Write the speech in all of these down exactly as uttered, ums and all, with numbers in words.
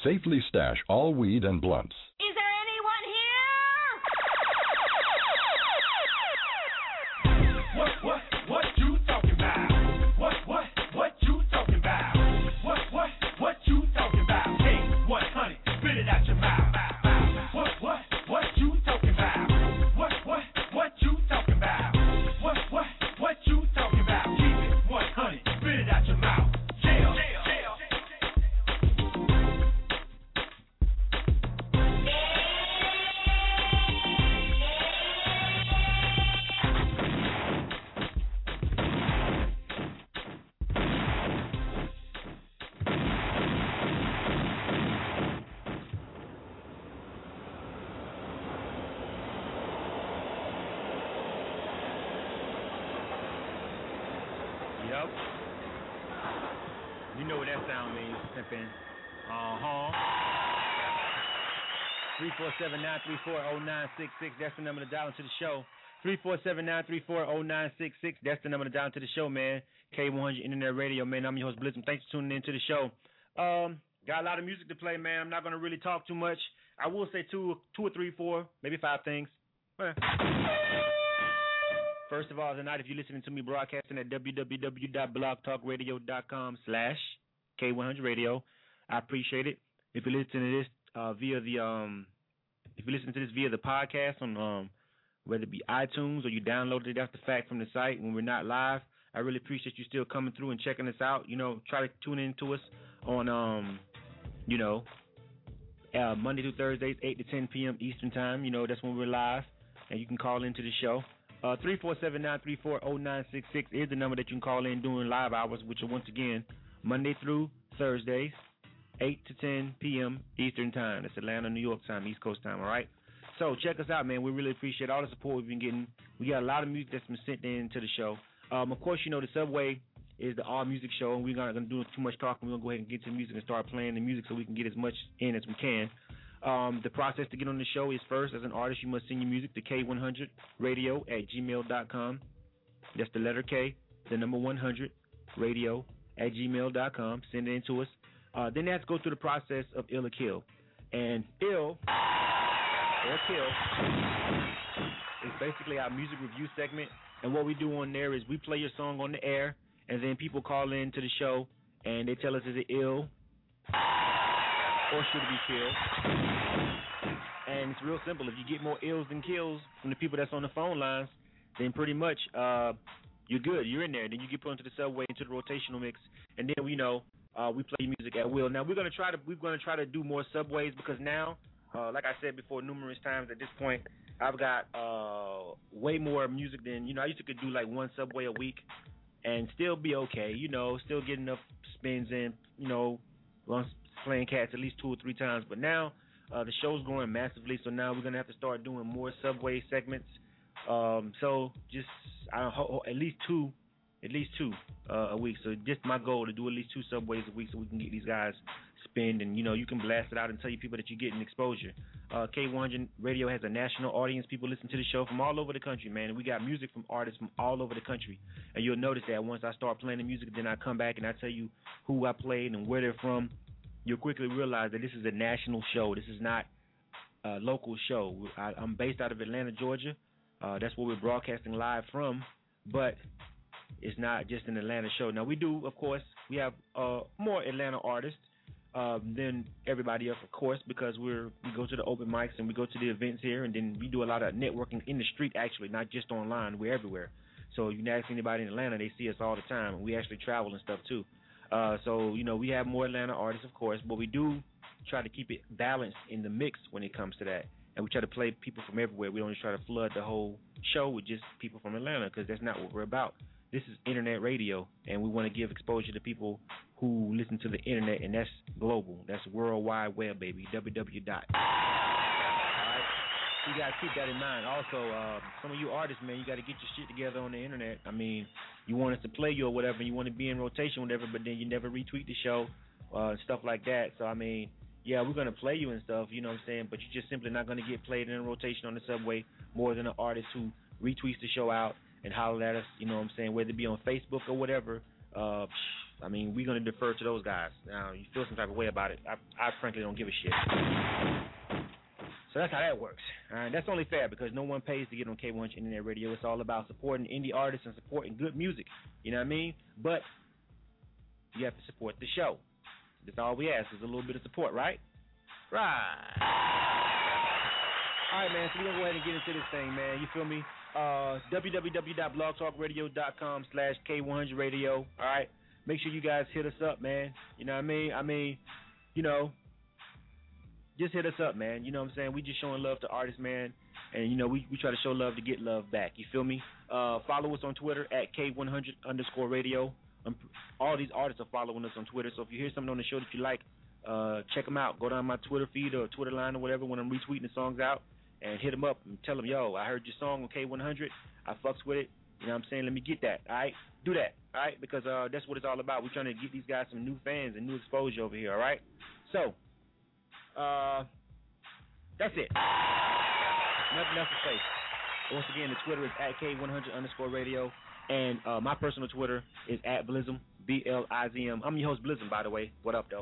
Safely stash all weed and blunts. Is there anyone here? What, what, what you talking about? What, what, what you talking about? What, what, what you talking about? K one hundred, spit it out your mouth. What, what, what you talking about? What, what, what you talking about? What, what, what you talking about? Keep it one hundred, spit it out your mouth. Jail, jail, Yep. You know what that sound means, pimpin'. Uh-huh. three four seven, nine three four, zero nine six six. That's the number to dial into the show. three four seven, nine three four, zero nine six six. That's the number to dial into the show, man. K one hundred Internet Radio, man. I'm your host, Blitzum. Thanks for tuning in to the show. Um, got a lot of music to play, man. I'm not going to really talk too much. I will say two, two or three, four, maybe five things. Eh. First of all, tonight, if you're listening to me broadcasting at www.blogtalkradio.com slash K100 Radio, I appreciate it. If you're listening to this uh, via the um, if you're listening to this via the podcast on um, whether it be iTunes or you downloaded it after the fact from the site when we're not live, I really appreciate you still coming through and checking us out. You know, try to tune in to us on um, you know, uh, Monday through Thursdays, eight to ten p.m. Eastern time. You know, that's when we're live, and you can call into the show. Uh, three four seven, nine three four, zero nine six six is the number that you can call in during live hours, which are once again Monday through Thursdays, eight to ten p.m. Eastern time. That's Atlanta, New York time, East Coast time, all right? So check us out, man. We really appreciate all the support we've been getting. We got a lot of music that's been sent in to the show. Um, of course, you know, the Subway is the all music show, and we're not going to do too much talking. We're going to go ahead and get to the music and start playing the music so we can get as much in as we can. Um, the process to get on the show is first, as an artist, you must send your music to K one hundred radio at gmail dot com. That's the letter K, the number one hundred radio at gmail dot com. Send it in to us. Uh, then they have to go through the process of Ill or Kill. And Ill or Kill is basically our music review segment. And what we do on there is we play your song on the air, and then people call in to the show, and they tell us, is it ill or should it be killed? And it's real simple. If you get more ills than kills from the people that's on the phone lines, then pretty much uh, you're good. You're in there. Then you get put into the subway, into the rotational mix, and then we know uh, we play music at will. Now we're gonna try to we're gonna try to do more subways because now, uh, like I said before numerous times, at this point I've got uh, way more music than you know. I used to could do like one subway a week and still be okay. You know, still get enough spins in. You know, once playing cats at least two or three times. But now uh, the show's growing massively, so now we're gonna have to start doing more subway segments. Um, so just I don't know, at least two, at least two uh, a week. So just my goal to do at least two subways a week, so we can get these guys spinned, and you know you can blast it out and tell you people that you're getting exposure. Uh, K one hundred Radio has a national audience. People listen to the show from all over the country, man. And we got music from artists from all over the country. And you'll notice that once I start playing the music, then I come back and I tell you who I played and where they're from. You'll quickly realize that this is a national show. This is not a local show. I, I'm based out of Atlanta, Georgia. Uh, that's where we're broadcasting live from, but it's not just an Atlanta show. Now, we do, of course, we have uh, more Atlanta artists uh, than everybody else, of course, because we're we go to the open mics and we go to the events here, and then we do a lot of networking in the street, actually, not just online. We're everywhere. So you can ask anybody in Atlanta, they see us all the time, and we actually travel and stuff, too. Uh, so, you know, we have more Atlanta artists, of course, but we do try to keep it balanced in the mix when it comes to that. And we try to play people from everywhere. We don't just try to flood the whole show with just people from Atlanta, because that's not what we're about. This is internet radio, and we want to give exposure to people who listen to the internet, and that's global. That's World Wide Web, baby, w w w dot. All right? You got to keep that in mind. Also, uh, some of you artists, man, you got to get your shit together on the internet. I mean, you want us to play you or whatever, and you want to be in rotation or whatever, but then you never retweet the show, uh, stuff like that. So, I mean, yeah, we're going to play you and stuff, you know what I'm saying, but you're just simply not going to get played in a rotation on the subway more than an artist who retweets the show out and holler at us, you know what I'm saying, whether it be on Facebook or whatever. Uh, I mean, we're going to defer to those guys. Now, you feel some type of way about it. I, I frankly don't give a shit. So that's how that works. All right, that's only fair because no one pays to get on K one hundred Internet Radio. It's all about supporting indie artists and supporting good music. You know what I mean? But you have to support the show. That's all we ask is a little bit of support, right? Right. All right, man, so we're going to go ahead and get into this thing, man. You feel me? Uh, www.blogtalkradio.com slash K100 Radio. All right? Make sure you guys hit us up, man. You know what I mean? I mean, you know, just hit us up, man. You know what I'm saying? We just showing love to artists, man. And, you know, we, we try to show love to get love back. You feel me? Uh, follow us on Twitter at K one hundred underscore radio. Um, all these artists are following us on Twitter. So if you hear something on the show that you like, uh, check them out. Go down my Twitter feed or Twitter line or whatever when I'm retweeting the songs out. And hit them up and tell them, yo, I heard your song on K one hundred. I fucks with it. You know what I'm saying? Let me get that, all right? Do that, all right? Because uh, that's what it's all about. We're trying to get these guys some new fans and new exposure over here, all right? So, uh, that's it. Nothing else to say. Once again, the Twitter is at K one hundred underscore radio. And uh, my personal Twitter is at Blizzum, B L I Z M. I'm your host, Blizzum, by the way. What up, though?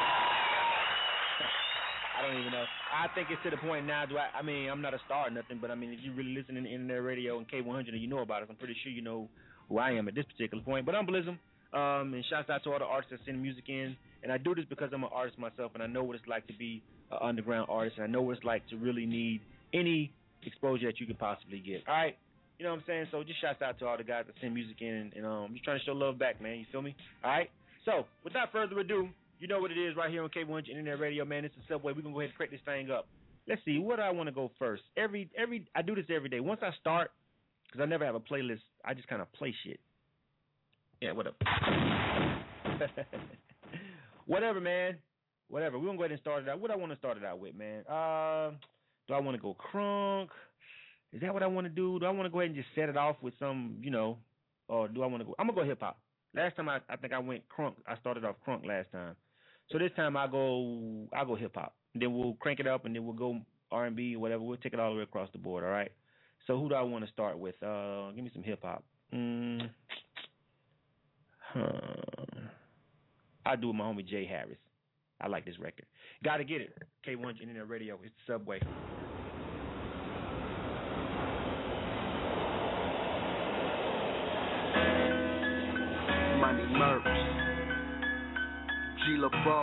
I don't even know. I think it's to the point now. Do I? I mean, I'm not a star or nothing, but I mean, if you really listen to Internet Radio and K one hundred and you know about us, I'm pretty sure you know who I am at this particular point. But I'm Blizzum, um, and shouts out to all the artists that send music in. And I do this because I'm an artist myself, and I know what it's like to be an underground artist, and I know what it's like to really need any exposure that you could possibly get. All right, you know what I'm saying? So just shouts out to all the guys that send music in, and, and um, just trying to show love back, man. You feel me? All right. So without further ado. You know what it is right here on K one hundred Internet Radio, man. It's the Subway. We're going to go ahead and crank this thing up. Let's see. Where do I want to go first? Every, every, I do this every day. Once I start, because I never have a playlist, I just kind of play shit. Yeah, whatever. Whatever, man. Whatever. We're going to go ahead and start it out. What do I want to start it out with, man? Uh, do I want to go crunk? Is that what I want to do? Do I want to go ahead and just set it off with some, you know, or do I want to go? I'm going to go hip-hop. Last time I, I think I went crunk. I started off crunk last time. So this time I go I go hip hop. Then we'll crank it up and then we'll go R and B or whatever. We'll take it all the way across the board, all right? So who do I want to start with? Uh, give me some hip hop. Mm. Huh. I'll do it with my homie Jay Harris. I like this record. Gotta get it. K one hundred Internet Radio. It's the Subway. Money Mercs, G. LeBeau,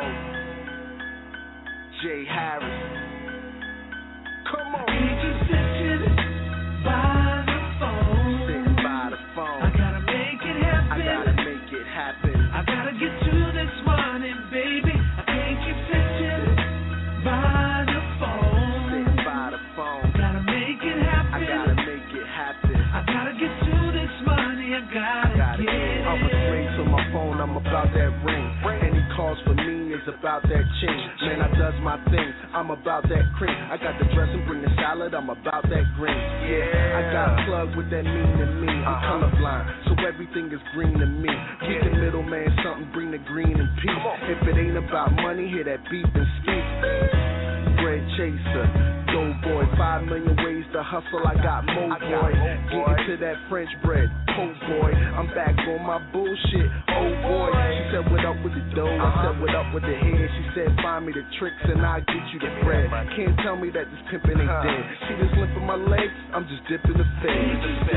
Jay Harris. Come on. We just sitting by the phone. Sitting by the phone. I gotta make it happen. I gotta make it happen. I gotta get to this money, baby. I can't keep sitting by the phone. Sitting by the phone. Gotta make it happen. I gotta make it happen. I gotta get to this money. I gotta, I gotta get it. I'm a straight to my phone. I'm about that ring. Any calls for me is about that change. Man, I does my thing. I'm about that cream. I got the dressing, bring the salad. I'm about that green. Yeah, I got a plug with that mean to me. I'm colorblind, so everything is green to me. Keep the middleman something, bring the green and peace. If it ain't about money, hear that beep and speak. Bread chaser, dough boy, five million ways to hustle. I got mo boy, getting to that French bread. Oh boy, I'm back on my bullshit. Oh boy, she said what up with the dough. I said what up with the head. She said find me the tricks and I'll get you the bread. Can't tell me that this pimpin' ain't dead. See this limp in my leg? I'm just dipping the fade.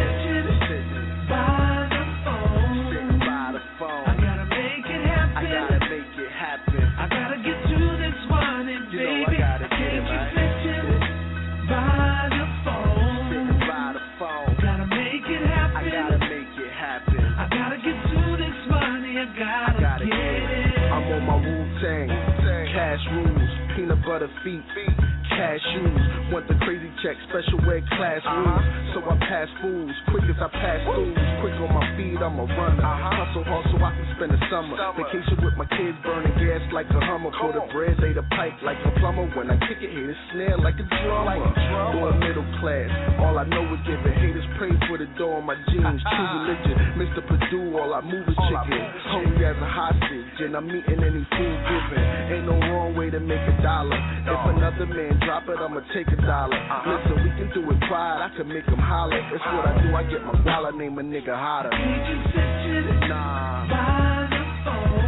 By the phone, sitting by the phone. I gotta make it happen. I gotta make it happen. I gotta get to this one and baby, you know I gotta get it right. By the phone, sitting by the phone. Gotta make it happen. I gotta make it happen. I gotta get to this money. I gotta, I gotta get, get it. I'm on my Wu-Tang, cash rules, peanut butter feet, cashews. Want the crazy check, special ed class rules. So I pass fools, quick as I pass fools. Quick on my feet, I'm a runner. Hustle hard so I can spend the summer. Vacation with my kids, burning gas like a Hummer. For the bread, lay the pipe like a plumber. When I kick it, hit a snare like a drummer. Doing middle class, all I know is giving. Haters pray for the door on my jeans. True religion, Mister Purdue, all I move is chicken. Hungry as a hostage, and I'm eating any food given. Ain't no wrong way to make a dollar. If another man drop it, I'ma take a dollar. Listen, we can do it pride, I can make them holler. That's what I do, I get my dollar, name a nigga hotter. Nah. By the phone.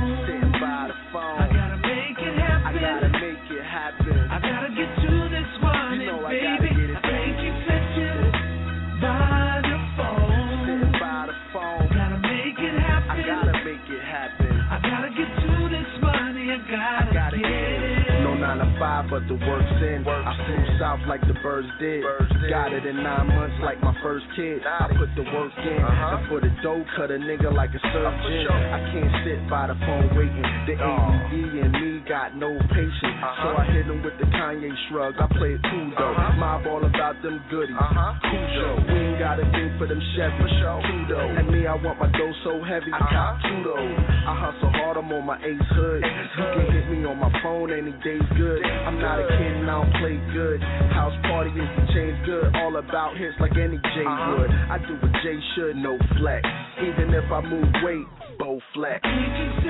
to five, but the work's in. I flew south like the birds did. Got it in nine months like my first kid. I put the work in. And for the dough, cut a nigga like a surgeon. I can't sit by the phone waiting. The A D D and me got no patience. So I hit him with the Kanye shrug. I play it cool though. Mob all about them goodies. Cujo. We ain't got a thing for them Chevy. Kudo. And me, I want my dough so heavy. Cop Kudo. I hustle hard, I'm on my ace hood. You can hit me on my phone any day's good. I'm not a kid and I don't play good. House party is the change good. All about hits like any J would. I do what J should, no flex. Even if I move weight, bow flex. By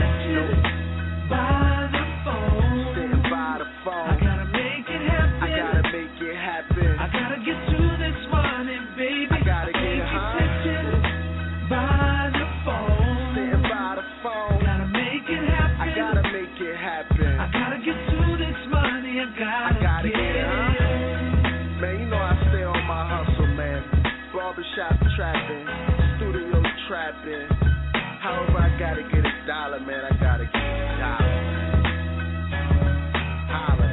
the phone. Sitting by the phone. I gotta make it happen. I gotta make it happen. I gotta get to this money, baby. I gotta get high. By the phone. Sitting by the phone. Gotta make it happen. I gotta make it happen. I gotta get to this money. I gotta, I gotta get, get it. high. Man, you know I stay on my hustle, man. Barbershop trapping, studio trapping. However, I gotta get a dollar, man. I gotta get a dollar. Holla.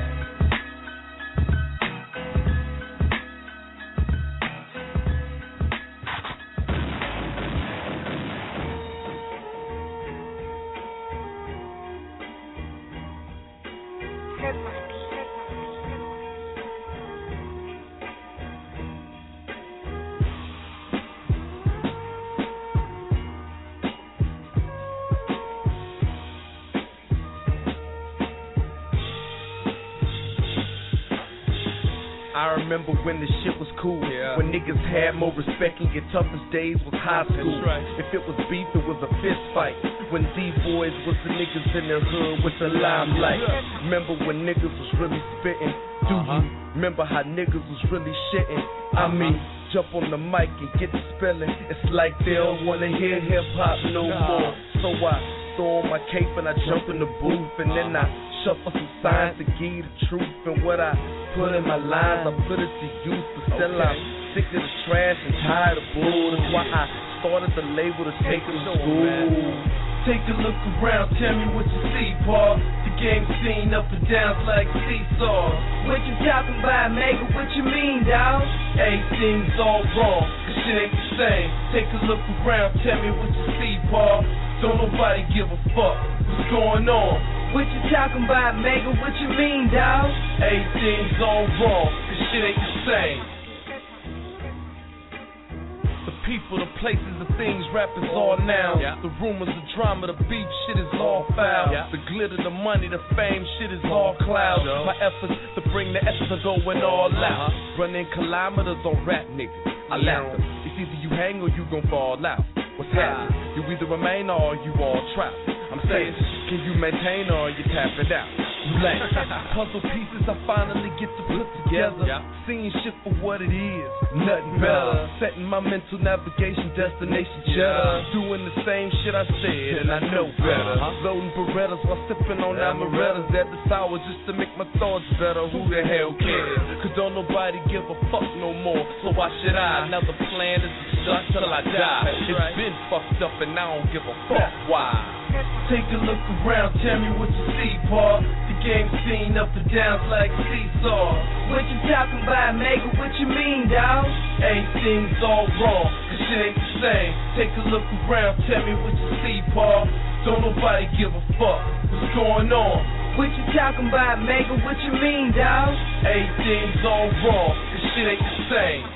I remember when the shit was cool, yeah. When niggas had more respect and your toughest days was high school. Right. If it was beef, it was a fist fight. When D-boys was the niggas in their hood with the limelight. Yeah. Remember when niggas was really spitting? Do uh-huh. you remember how niggas was really shitting? I mean, jump on the mic and get the spelling. It's like they don't wanna hear hip-hop no more. So I throw on my cape and I jump in the booth and then I shuffle some signs to give you the truth. And what I put in my lines, I put it to use. But still I'm sick of the trash and tired of bull. That's why I started the label to take it to school. Take a look around, tell me what you see, Paul. The game scene up and down like seesaw. What you talking about, Mega? What you mean, dawg? Everything's all wrong, cause shit ain't the same. Take a look around, tell me what you see, Paul. Don't nobody give a fuck. What's going on? What you talking about, Mega? What you mean, dawg? Everything's all wrong, cause shit ain't the same. The people, the places, the things, rap is all now. Yeah. The rumors, the drama, the beef, shit is all foul. Yeah. The glitter, the money, the fame, shit is all cloud. Sure. My efforts to bring the essence are going all out. Uh-huh. Running kilometers on rap niggas. I laugh them. It's either you hang or you gon' fall out. What's happening? You either remain or you all trapped. I'm saying, can you maintain or you tap it out? You lame. Puzzle pieces I finally get to put together. Yeah. Seeing shit for what it is, nothing better. Setting my mental navigation destination cheddar. Doing the same shit I said and I know better. Uh-huh. Loading Berettas while sipping on Amarettas. At the sour just to make my thoughts better. Who the hell cares? Cause don't nobody give a fuck no more. So why should I? Now the plan is to shut till I die. It's right. Been fucked up and I don't give a fuck why. Take a look around, tell me what you see, Paul. The game scene up and down like seesaw. What you talking about, Mega? What you mean, dawg? Everything's all wrong, cause shit ain't the same. Take a look around, tell me what you see, Paul. Don't nobody give a fuck. What's going on? What you talking about, Mega? What you mean, dawg? Everything's all wrong, cause shit ain't the same.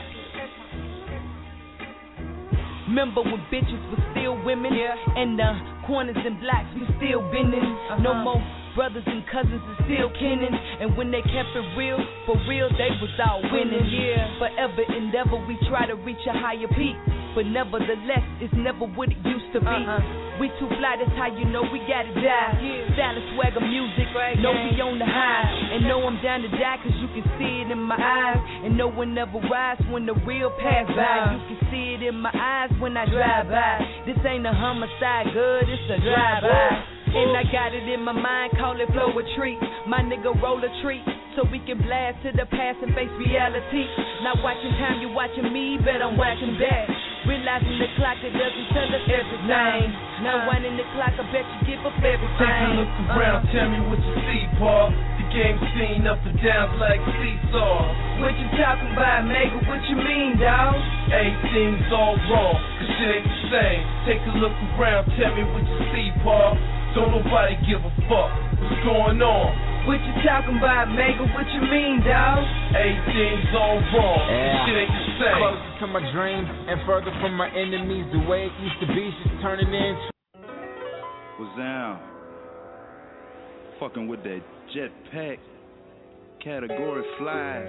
Remember when bitches were still women, yeah. And the corners and blacks we still bending. Uh-huh. No more brothers and cousins is still kinning. And when they kept it real, for real they was out winning. Yeah, forever endeavor we try to reach a higher peak, but nevertheless it's never what it used to be. Uh-huh. We too fly, that's how you know we gotta die. Yeah. Style and swagger music, right, know we on the high. And know I'm down to die cause you can see it in my eyes. And no one ever rides when the real pass by. You can see it in my eyes when I drive by. This ain't a homicide, good, it's a drive-by. And I got it in my mind, call it flow retreat. My nigga roll a treat, so we can blast to the past and face reality. Not watching time, you watching me, bet I'm watching back. Realizing the clock, it doesn't tell us everything. Now winding the clock, I bet you give up everything. Take a look around, tell me what you see, Paul. The game seen up and down like seesaw. What you talking about, Mega? What you mean, dawg? Everything's all wrong, cause shit ain't the same. Take a look around, tell me what you see, Paul. Don't nobody give a fuck. What's going on? What you talking about, Mega? What you mean, dawg? Everything's all wrong, yeah. Shit ain't the same. Closer to my dreams and further from my enemies. The way it used to be, just turning into. Was down. Fucking with that jetpack. Category fly.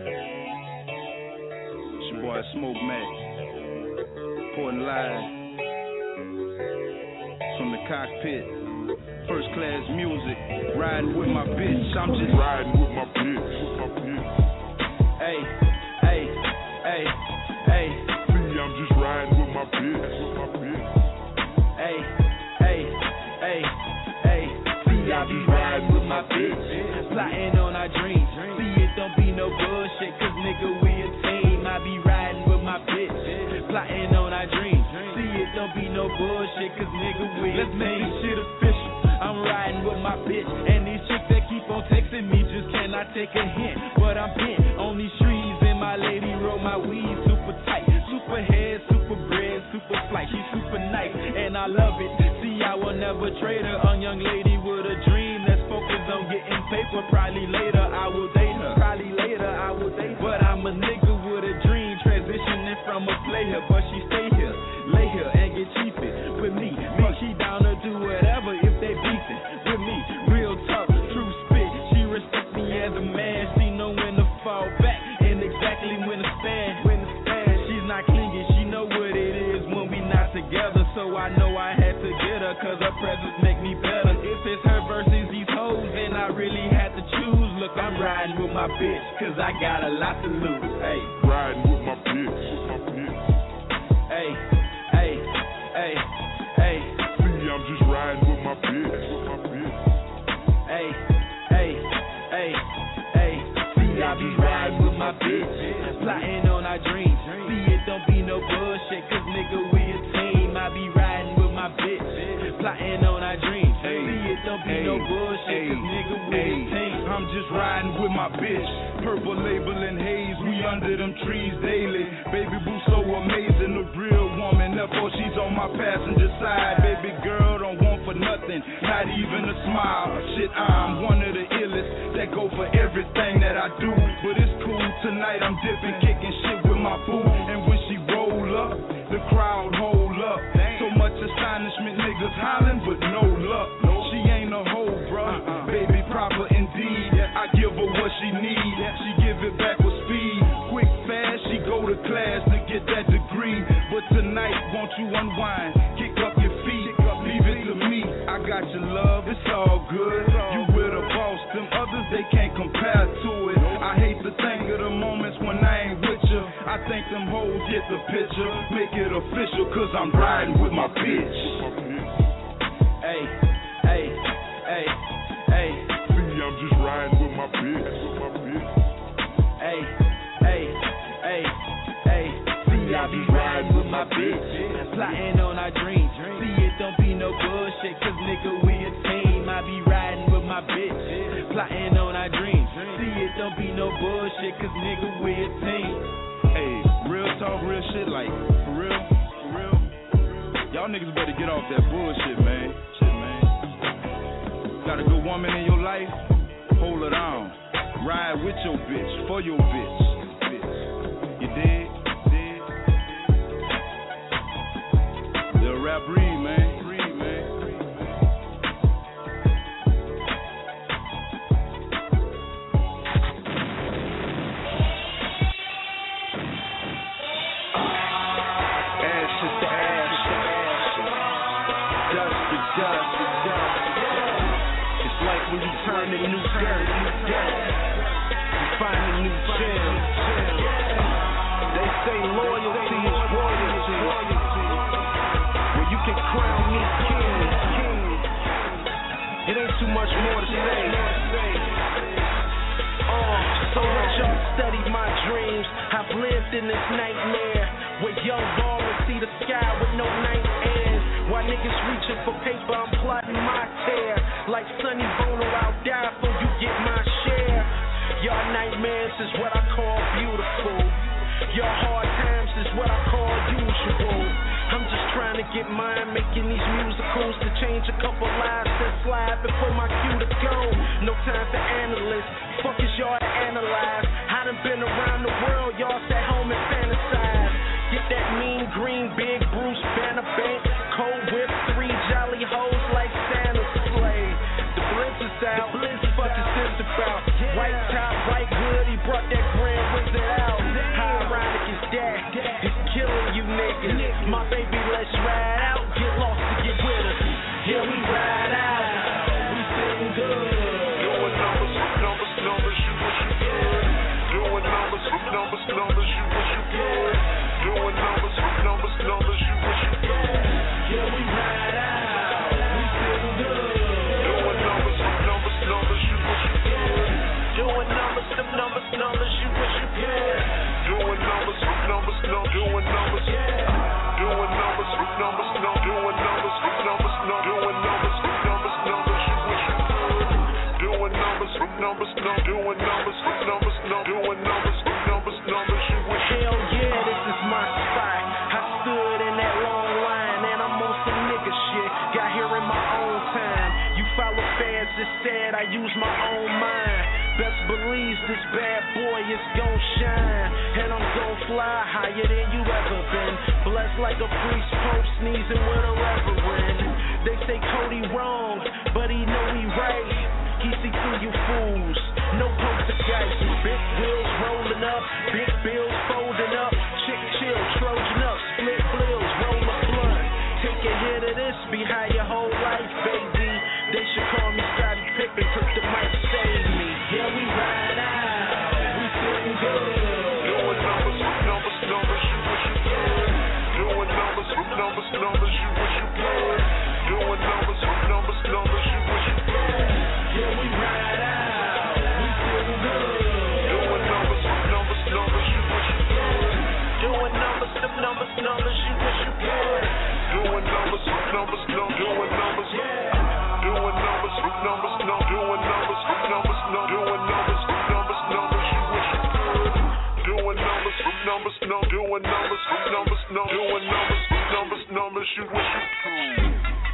It's your boy Smoke Mac. Reporting live from the cockpit. First class music. Riding with my bitch. I'm just riding with my bitch. Hey, hey, hey, hey. See, I'm just riding with my bitch. Hey, hey, hey, hey. See, I be riding with my bitch. Plotting on our dreams. See, it don't be no bullshit, cause nigga, we a team. I be riding with my bitch. Plotting on our dreams. See, it don't be no bullshit, cause nigga, we a team. Let's make this shit official. I'm riding with my bitch. And these chicks that keep on texting me just cannot take a hint. But I'm bent on these trees, and my lady roll my weed super tight. Super head, super bread, super flight. She's super nice, and I love it. See, I will never trade her. A young lady with a dream that's focused on getting paper. Probably later I will date her. Probably later I will date her. But I'm a nigga with a dream, transitioning from a player. But she stay here, lay here, and get cheapin' with me. Me, she down to do whatever if they beefin' with me. Real talk, true spit. She respect me as a man. She know when to fall back and exactly when to stand. When to stand, she's not clingy. She know what it is when we not together. So I know I had to get her, cause her presence make me better. If it's her versus these hoes, then I really had to choose. Look, I'm riding with my bitch, cause I got a lot to lose. Hey, riding with my bitch. Hey, hey, hey, hey. See, I'm just riding with my bitch. Hey, hey, hey, hey. See, I be riding with my bitch. Plotting on our dreams. See, it don't be no bullshit, cause nigga, we a team. I be riding with my bitch. Plotting on our dreams. See, it don't be no bullshit, cause nigga, we a team. I'm just riding with my bitch. Purple label and haze, we under them trees daily. Baby boo so amazing, a real woman. Therefore she's on my passenger side. Baby girl don't want for nothing, not even a smile. Shit, I'm one of the illest that go for everything that I do. But it's cool tonight, I'm dipping, kicking shit with my boo. And when she roll up, the crowd hold up. So much astonishment, niggas hollering, but no luck. She ain't a hoe, bruh. Baby proper indeed. I give her what she need. She give it back with speed. Quick, fast, she go to class to get that degree. But tonight, won't you unwind? Kick up your feet, leave it to me. I got your love, it's all good. You with a boss, them others, they can't compare to it. I hate to think of the moments when I ain't with you. I think them hoes get the picture. Make it official, cause I'm riding with my bitch. Hey, hey, hey, hey. See, I'm just riding with my bitch. Hey, hey, hey, hey. See, I be riding with my bitch. Plotting on our dreams. See, it don't be no bullshit, cause nigga, we a team. I be riding with my bitch. Plotting on our dreams. See, it don't be no bullshit, cause nigga, we a team. Hey, real talk, real shit, like, for real, for real. Y'all niggas better get off that bullshit, man. Shit, man. Got a good woman in your life? Hold it on. Ride with your bitch, for your bitch. bitch. You dig? Dig? The rap breed, man. Breed, man. Ashes to ashes, dust to dust. It's like when you turn to new dirt, you find a new gem. They say loyalty is royalty. When you can crown me king, it ain't too much more to say. Oh, so let y'all study my dreams. I've lived in this nightmare where young ballers see the sky with no night airs. While niggas reaching for paper, I'm plotting my tear. Like Sonny Bono, I'll die for you get my share. romance is what I call beautiful. Your hard times is what I call usual. I'm just trying to get mine, making these musicals to change a couple lives that's live before my cue to go. No time for analysts, fuck is y'all to analyze. I done been around the world, y'all sat home and fantasize. Get that mean green, big Bruce Banner bank, cold whip, three jolly hoes like Santa's sleigh. The blitz is out, the fuck is this about? White top, white hood, he brought that grand wizard out. How ironic is that? It's killing you niggas. My baby, let's ride out, get lost to get with us. Here we ride out, we sitting good. Doing numbers, numbers, numbers, you what you good. Doing numbers, numbers, numbers, you what you good. Doing numbers, numbers, numbers, you what you good. Here we ride out, we sitting good. Doing numbers, numbers, numbers, you what you good. Doing numbers, them numbers, numbers, you what you good. Doing numbers, numbers, no, doing numbers. Doing numbers, numbers, no, doing numbers, numbers, no, doing numbers, numbers, numbers, you what you good. Doing numbers, numbers, no, doing numbers, numbers, no, doing numbers, numbers, numbers, you what you good. Hell yeah, this is my spot. I stood in that long line and I'm on some nigga shit. Got here in my own time. You follow fast, it's sad, I use my own mind. Best believe this bad boy is gon' shine. And I'm gon' fly higher than you ever been. Blessed like a priest, pope sneezing with a reverend. They say Cody wrong, but he know he right. He see through you fools, no poltergeist. Big wheels rolling up, big bills folding up. Chick chill, Trojan up, split bills, roll a blunt. Take a hit of this, be high your whole life, baby. They should call me Scottie Pippen, cause the mic saved me. Yeah, we ride out, we sitting good. Doing numbers, numbers, numbers, you what you good. Doing numbers, numbers, numbers, you what you good. Doing numbers, numbers, numbers, you what you good. Yeah, we ride out, we sitting good. Doing numbers, numbers, numbers, you what you good. Doing numbers, them numbers, numbers, you what you good. Doing numbers, numbers, no, doing numbers. Doing numbers, numbers, no, doing numbers, numbers, no, doing numbers, numbers, numbers, you what you good. Doing numbers, numbers, no, doing numbers, numbers, no, doing numbers, numbers, numbers, you what you good.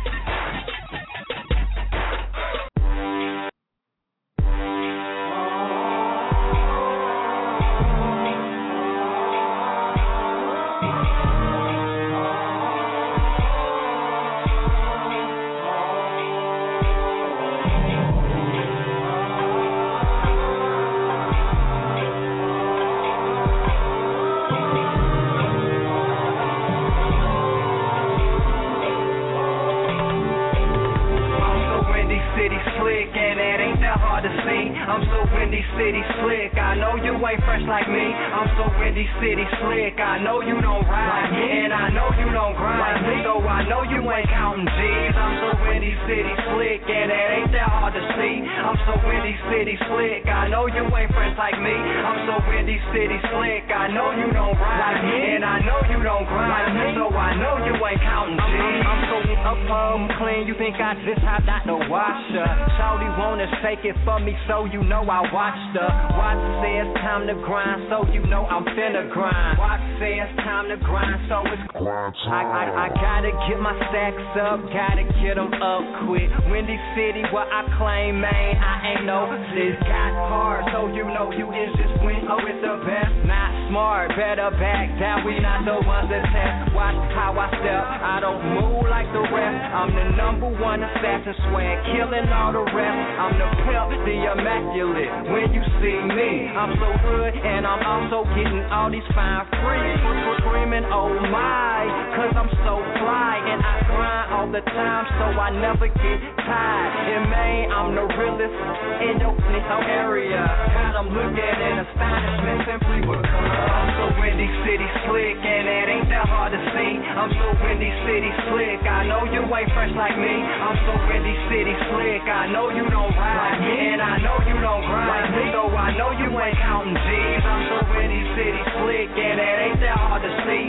I'm so Windy City slick, I know you ain't fresh like me. I'm so Windy City slick, I know you don't ride, and I know you don't grind, so I know you ain't counting G's. I'm so Windy City slick, and it ain't that hard to see. I'm so Windy City slick, I know you ain't fresh like me. I'm so Windy City slick, I know you don't ride, and I know you don't grind, so I know you ain't counting G's. I'm so up home clean, you think I just have not no washer. Shawty wanna shake it for me, so you know I watched her. Watch says time to grind, so you know I'm finna grind. Watch says time to grind, so it's I, I, I gotta get my stacks up, gotta get them up quick. Windy City, where I claim, man, I ain't no this got hard, so you know you is just win. Oh, it's the best, not smart, better back down. We not the ones that test. Watch how I step, I don't move like the rest. I'm the number one assassin, swag, killing all the rest. I'm the pimp, the immaculate. When you see me, I'm so good, and I'm also getting all these fine free. Screaming, oh my, cause I'm so fly, and I grind all the time, so I never get tired. And man, I'm the realest in your area. God, I'm looking in astonishment simply because I'm so Windy City slick, and it ain't that hard to see. I'm so Windy City slick, I know you ain't fresh like me. I'm so Windy City slick, I know you don't ride, and I know you don't grind, so I know you ain't counting G's. I'm so Windy City slick, and it ain't that hard to see. I'm so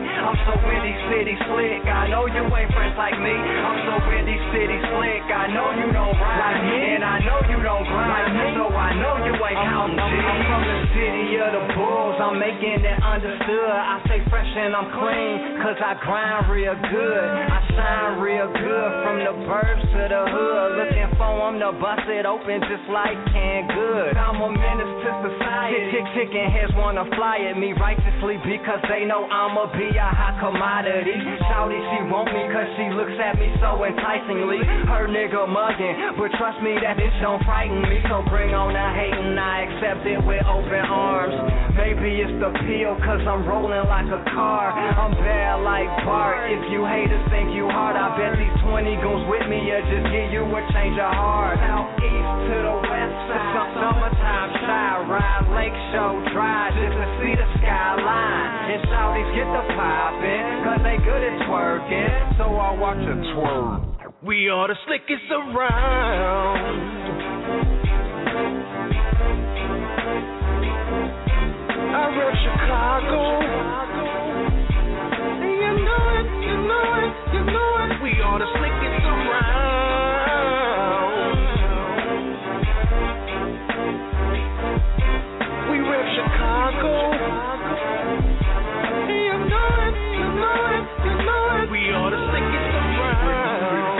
so Windy City slick. I know you ain't friends like me. I'm so Windy City slick. I know you don't ride like me, and I know you don't grind like me. So I know you ain't counting G. I'm from the city of the bulls. I'm making it understood. I stay fresh and I'm clean, cause I grind real good. I shine real good from the burbs to the hood. Looking for them to bust it open just like canned goods. I'm a menace to society. Tick, tick, ticking heads wanna fly at me righteously because they know I'ma be a hot commodity. Shawty, she want me cause she looks at me so enticingly. Her nigga mugging, but trust me that this don't frighten me. So bring on the hatin', I accept it with open arms. Maybe it's the pill cause I'm rolling like a car. I'm bad like Bart. If you haters think you hard, I bet these twenty goons with me or just give you a change of heart. Southeast to the west side, summertime shy ride, Lake Show drive just to see the skyline. And shawties get the poppin', cause they good at twerking, so I watch her twerk. We are the slickest around. I rep Chicago. You know it, you know it, you know it. We are the slickest around. We rep Chicago. You know it, you know it, you know it. We are the slickest around.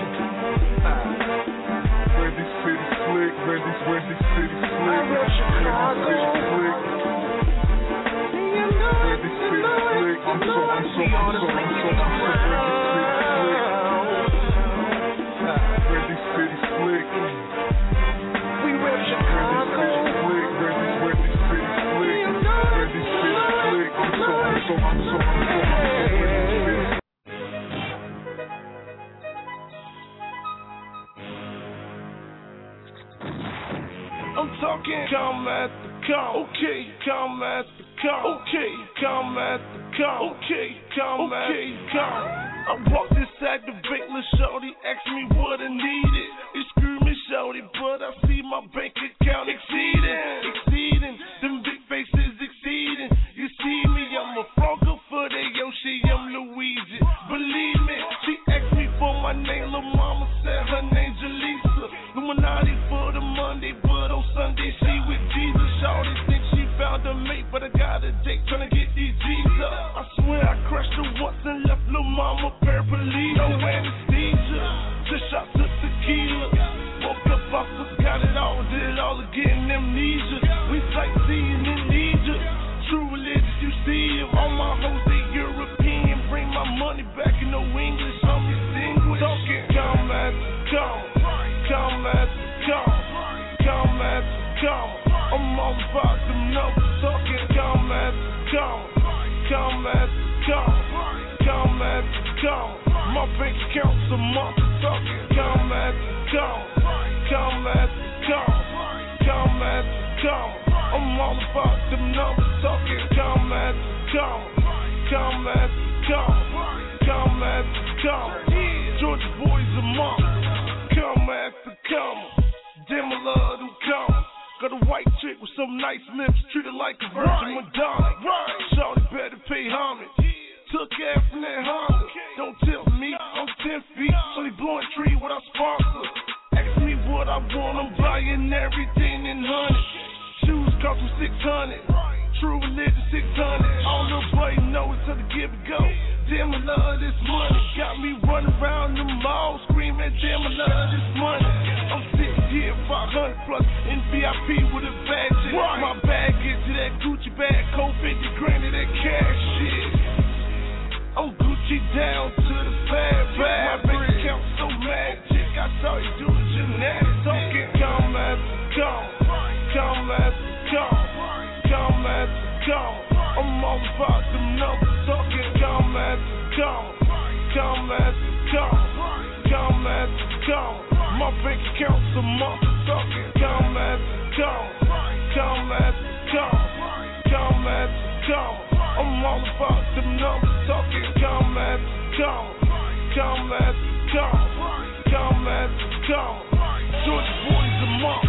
Wendy City slick, Wendy, Wendy City slick. I rep Chicago. Wendy City slick. I'm so, I'm so, I'm so, I'm so, I'm so Wendy City slick. We rep Chicago. Wendy, Wendy City slick. Wendy City slick. I'm so, I'm so, I'm so, I'm so, I'm so Wendy City. I'm talking, come at the come, okay, come at the come, okay, come at the come, okay, come at the come. I walked inside the bank, lil' shorty asked me what I needed. It screwed me, shorty, but I see my bank account exceeding, exceeding, them big faces exceeding. You see me, I'm a frogger for the Yoshi, I'm Louise. Believe me, she asked me for my name, lil' mama said her name's Jaleesa. Illuminati for the Monday, but on Sunday she with Jesus. Shawty think she found a mate, but I got a date tryna get these G's up. I swear I crashed her once and left lil' mama paraplegia. No anesthesia, just shots of tequila. Woke up, I forgot it all, did it all again, amnesia. We sightseeing in Egypt, true religion, you see it. All my hoes, they European, bring my money back in no English, I'm distinguished. Talking, come at the come. Come at the come, come at the come. I'm all about them numbers talking. Come at the come, come at the come, come at the come. My bank account's a month talking. Come at the come, come at the come, come at the come. I'm all about them numbers talking. Come at the come, come at the come, come at the come. Georgia boys a month. Come at the come, damn I love them come. Got a white chick with some nice lips, treated like a Virgin Madonna. Right, shawty better pay homage. Took ass from that Honda. Don't tell me I'm ten feet, only blowing tree what I sponsor. Ask me what I want, I'm buying everything in hundreds. Shoes cost me six hundred. True religion six hundred. All the boys know it's time to give it go. Damn, I love this money. Got me running around the mall screaming, damn, I love this money. I'm sitting here five hundred plus in V I P with a bad shit. Right. My bag get to that Gucci bag, cold fifty grand of that cash shit. I'm Gucci down to the fat bag. My bank account so magic. I saw you do the genetics. Talking, come at the come, come at the come, come at the come. I'm all about them numbers talking. Come at the come, come at the come, come at the come. My bank account's a month talking. Come at the come, come at the come, come at the come. I'm all about them numbers talking. Come at the come, come at the come, come at the come. Georgia boys a month.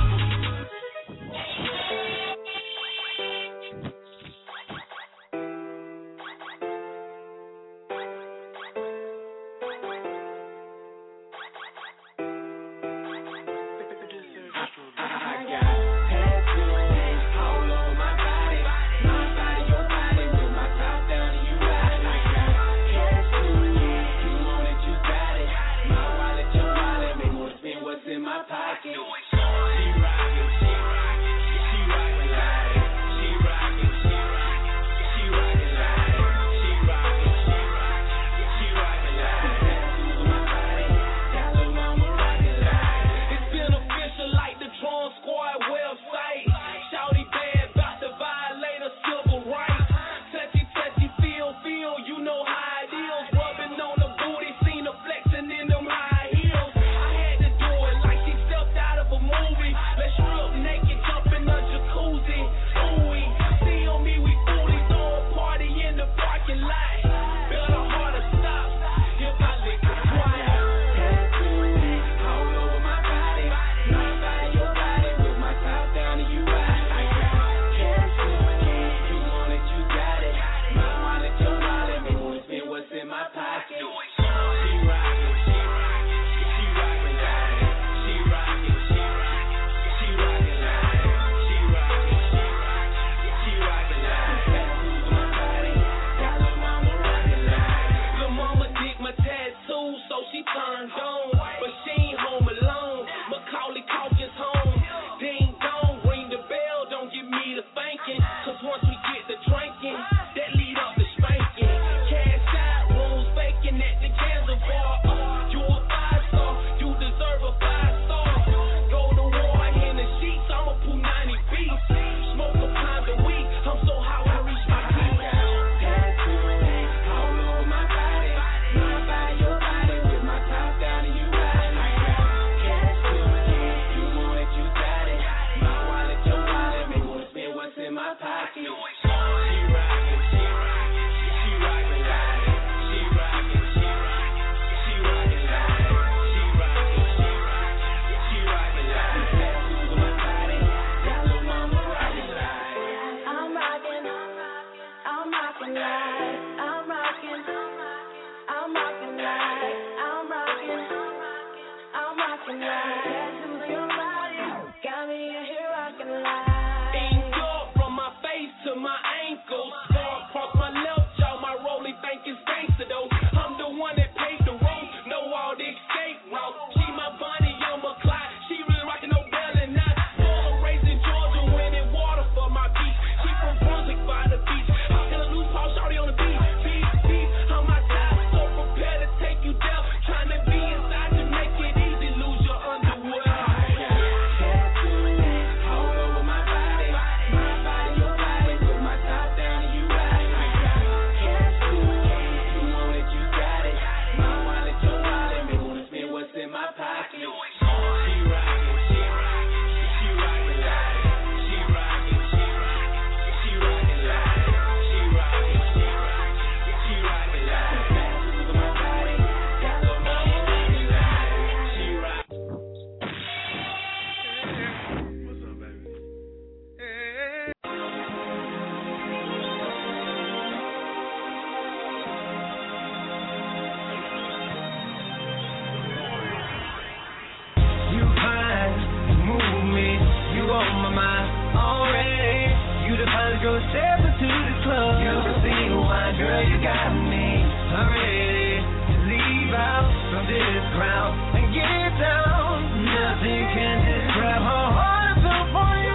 finally go step into the club. You can see why, girl, you got me. I'm ready to leave out from this ground and get down. Nothing can describe how hard I feel for you.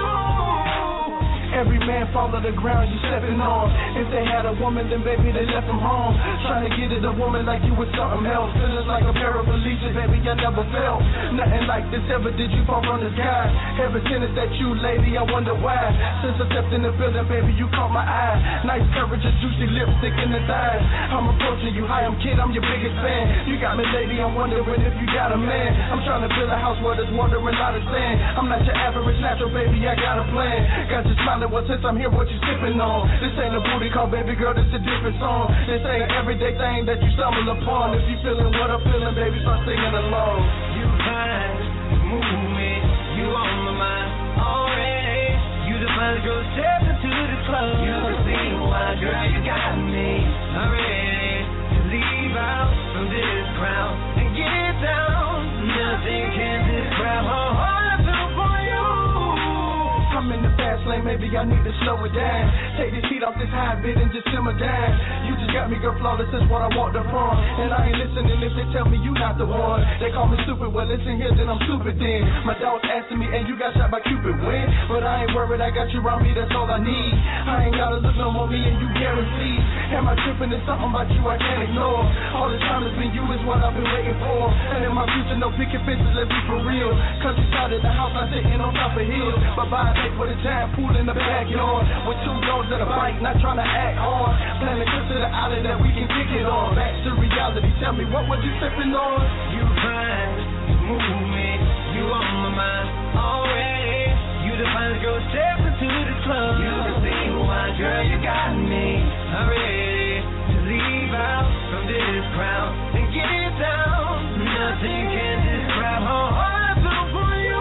Every man fall to the ground you stepping on. If they had a woman, then baby, they left them home. Trying to get it a woman like you was something else. Feeling like a paraplegic, baby, I never felt nothing like this ever. Did you fall from the sky? Ever since it's that you, lady, I wonder why. Since I stepped in the building, baby, you caught my eye. Nice courage, a juicy lipstick in the thighs. I'm approaching you, hi, I'm Kid, I'm your biggest fan. You got me, lady, I'm wondering if you got a man. I'm trying to build a house where there's water and a lot of sand. I'm not your average natural, baby, I got a plan. Got you smiling. Well, since I'm here, what you sipping on? This ain't a booty call, baby girl, this a different song. This ain't an everyday thing that you stumble upon. If you feeling what I'm feeling, baby, start singing along. You fine, move me, you on my mind already. You the finally go step into the club. You can see why, girl, you got me. I'm ready to leave out from this ground and get down. Nothing can describe how hard I feel for you. I'm in the fast lane, maybe I need to slow it down. Take the heat off this high bit and just simmer down. You just got me, girl, flawless, that's what I walked upon. And I ain't listening if they tell me you not the one. They call me stupid, well listen here, then I'm stupid then. My dog's asking me, and you got shot by Cupid, when? But I ain't worried, I got you around me, that's all I need. I ain't gotta look no more, me and you guaranteed. Am I tripping, there's something about you I can't ignore. All this time it's been you is what I've been waiting for. And in my future, no picket fences, let's be for real. Countryside at the house, I'm sitting on top of hills. But by for the giant pool in the backyard with two dogs and a bike, not trying to act hard. Plan to get to the island that we can kick it on. Back to reality, tell me what was you sipping on? You fine, move me, you on my mind already. You the finally go step into the club. You can see why, girl, you got me. I'm ready to leave out from this crowd and get down. Nothing can describe how hard I feel for you.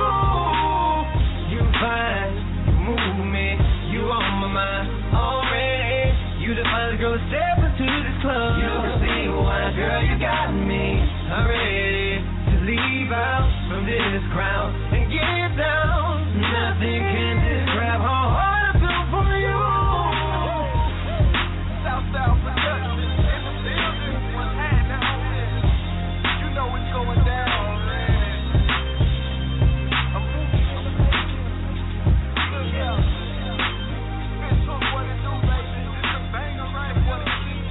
You fine, move me, you on my mind already. You the finally go step into the club. You can see why, girl, you got me. I'm ready to leave out from this crowd and get down. Nothing can describe how hard I feel for you. South South Productions in the building. What's happening? You know what's going down, man. I'm moving, I'm moving. Yeah. Bitch, look what it do, baby. It's a banger, right? What it keeps.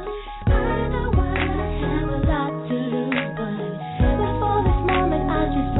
Just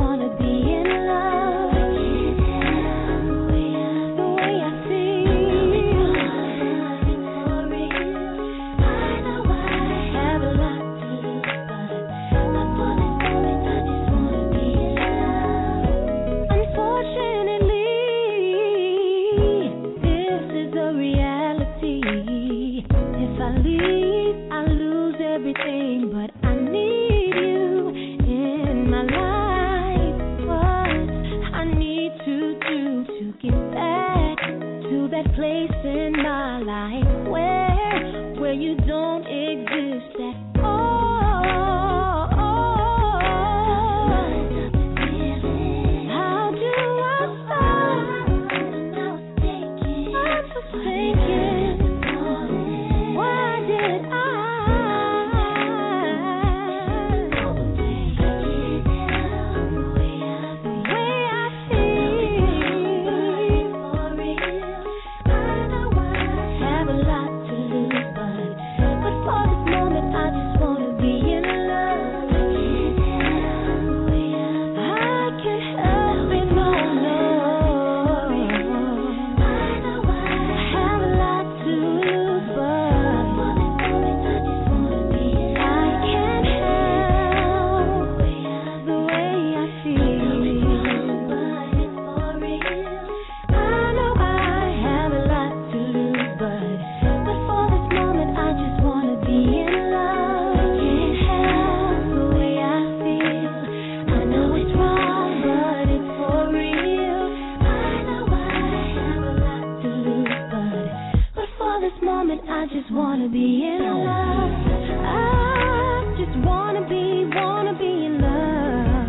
be in love. I just wanna be, wanna be in love.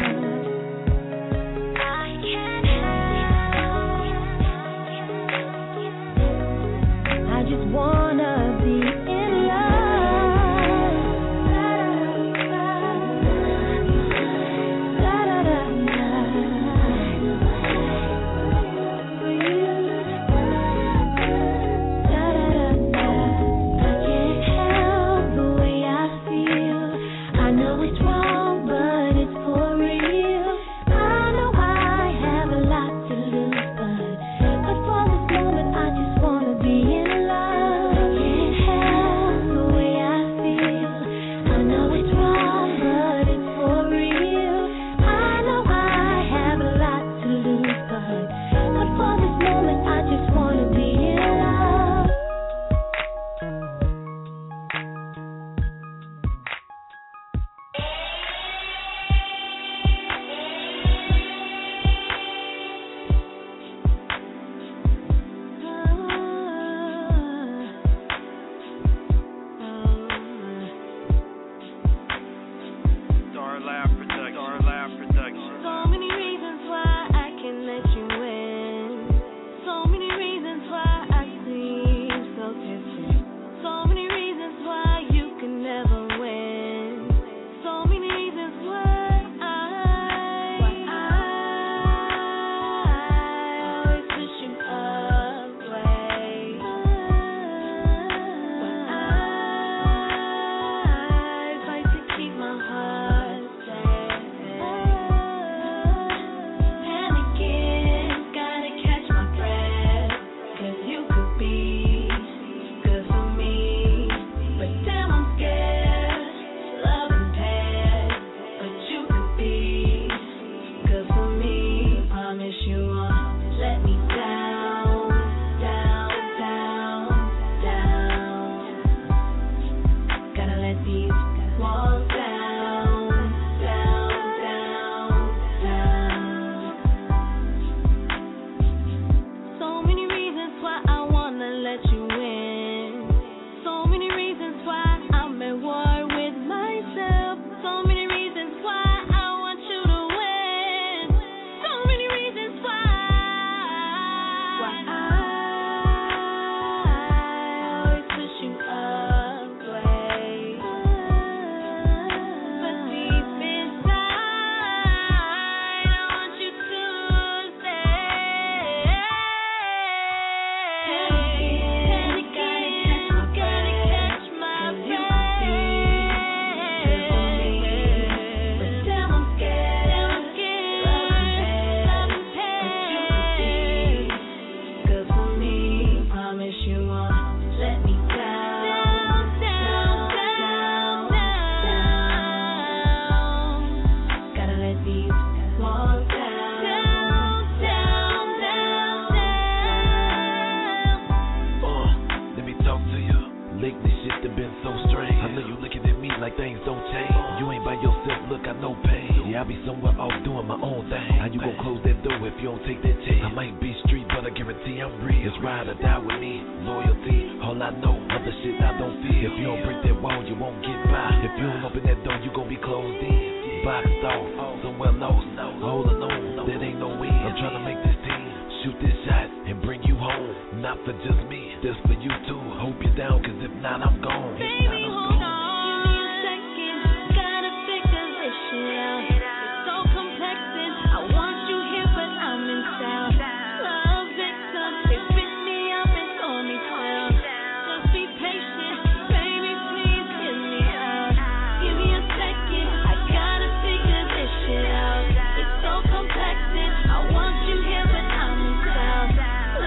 I can't help. I just wanna be in love.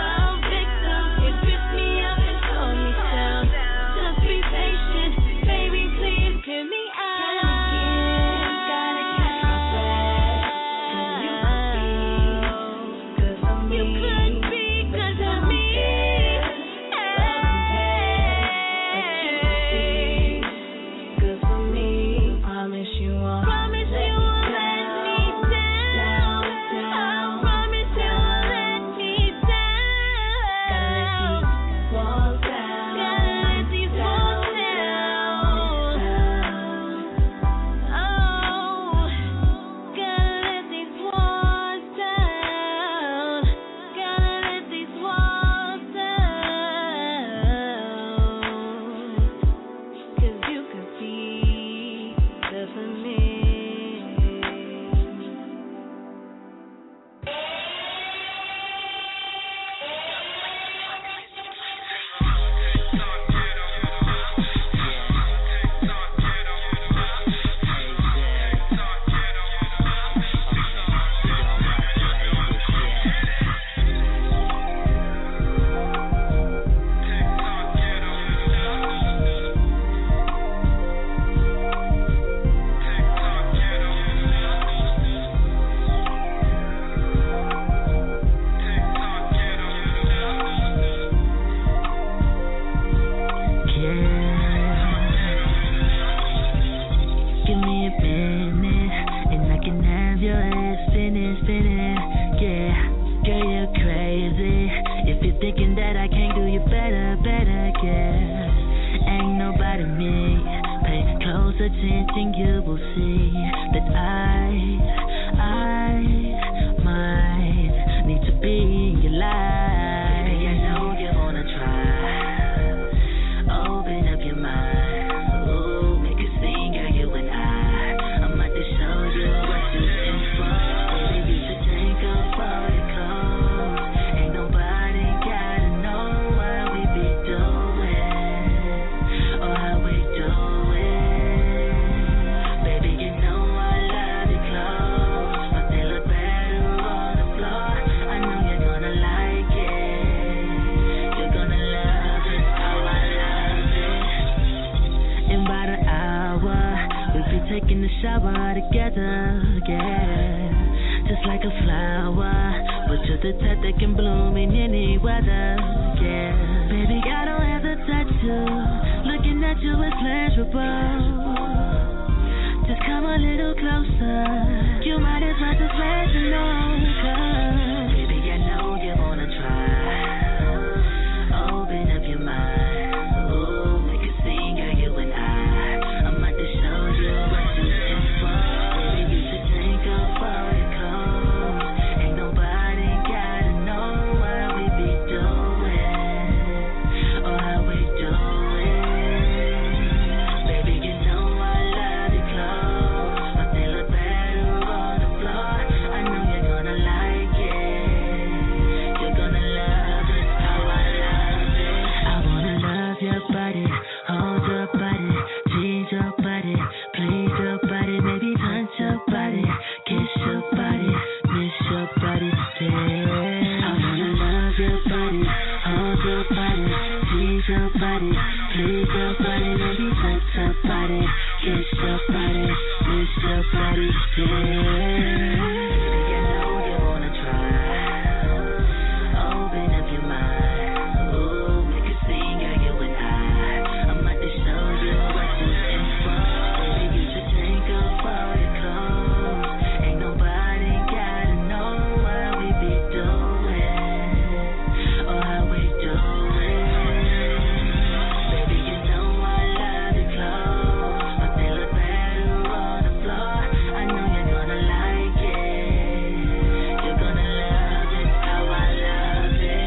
Baby, weather, yeah. Just like a flower, but you're the type that can bloom in any weather, yeah. Baby, I don't have to touch you. Looking at you is pleasurable. Just come a little closer. You might as well just let you know, 'cause baby, I know you wanna try. Open up your mind. Ooh, make a scene, girl, you and I. I'm about to show you what you in for. Baby, you should take off all your clothes. Ain't nobody gotta know what we be doing or how we do it. Baby, you know I love you close. My pillow better on the floor. I know you're gonna like it. You're gonna love it how I love it. I wanna love your body, hold your body, tease your body, please your body, maybe touch your body, kiss your body, miss your body, yeah. I wanna love your body, hold your body, tease your body, please your body, maybe touch your body, kiss your body, miss your body, yeah. Baby, I know you wanna try. Open up your mind. Ooh, make a scene, girl, you and I. I'm about to show you what you in for. Baby, you should take off all your clothes. Ain't nobody gotta know what we be doing or how we do it. Baby, you know I love you close. My pillow better on the floor. I know you're gonna like it. You're gonna love it how I love it.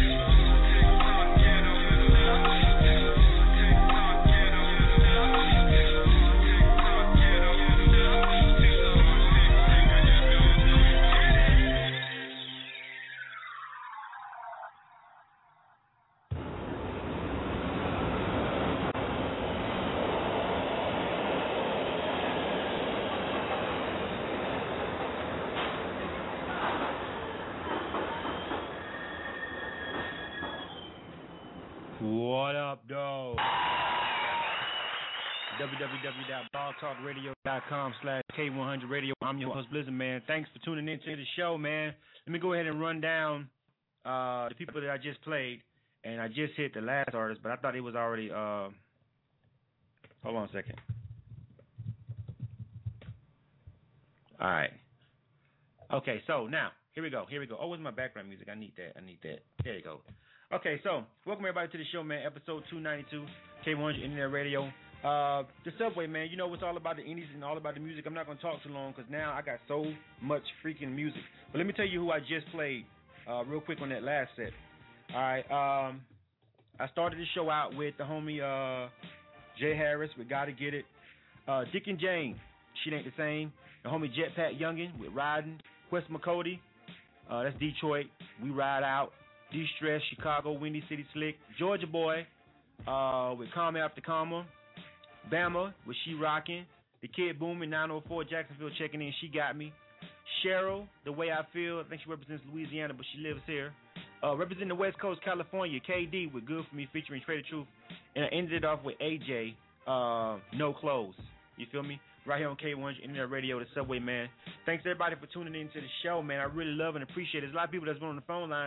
What up, though? w w w dot blog talk radio dot com slash K one hundred radio. I'm your host, Blizzard, man. Thanks for tuning in to the show, man. Let me go ahead and run down uh, the people that I just played. And I just hit the last artist, but I thought it was already... Uh, hold on a second. All right. Okay, so now, here we go. Here we go. Oh, where's my background music? I need that. I need that. There you go. Okay, so welcome everybody to the show, man. Episode two ninety-two, K one hundred Internet Radio. Uh, the Subway, man. You know it's all about the indies and all about the music. I'm not gonna talk too long because now I got so much freaking music. But let me tell you who I just played, uh, real quick on that last set. All right. Um, I started the show out with the homie uh, Jay Harris with "Gotta Get It." Uh, Dick and Jane, "Shit Ain't the Same." The homie Jetpack Youngin with "Riding." Quest McCody, uh, that's Detroit. "We Ride Out." D-Stress, Chicago, Windy City Slick. Georgia Boy, uh, with "Comma After Comma." Bama with "She Rockin'." The Kid Booming, nine oh four Jacksonville checking in, "She Got Me." Cheryl, "The Way I Feel." I think she represents Louisiana, but she lives here. Uh, representing the West Coast, California, K D with "Good For Me" featuring Trader Truth. And I ended it off with A J, uh, "No Clothes." You feel me? Right here on K one hundred Internet Radio, the Subway, man. Thanks everybody for tuning in to the show, man. I really love and appreciate it. There's a lot of people that's been on the phone line.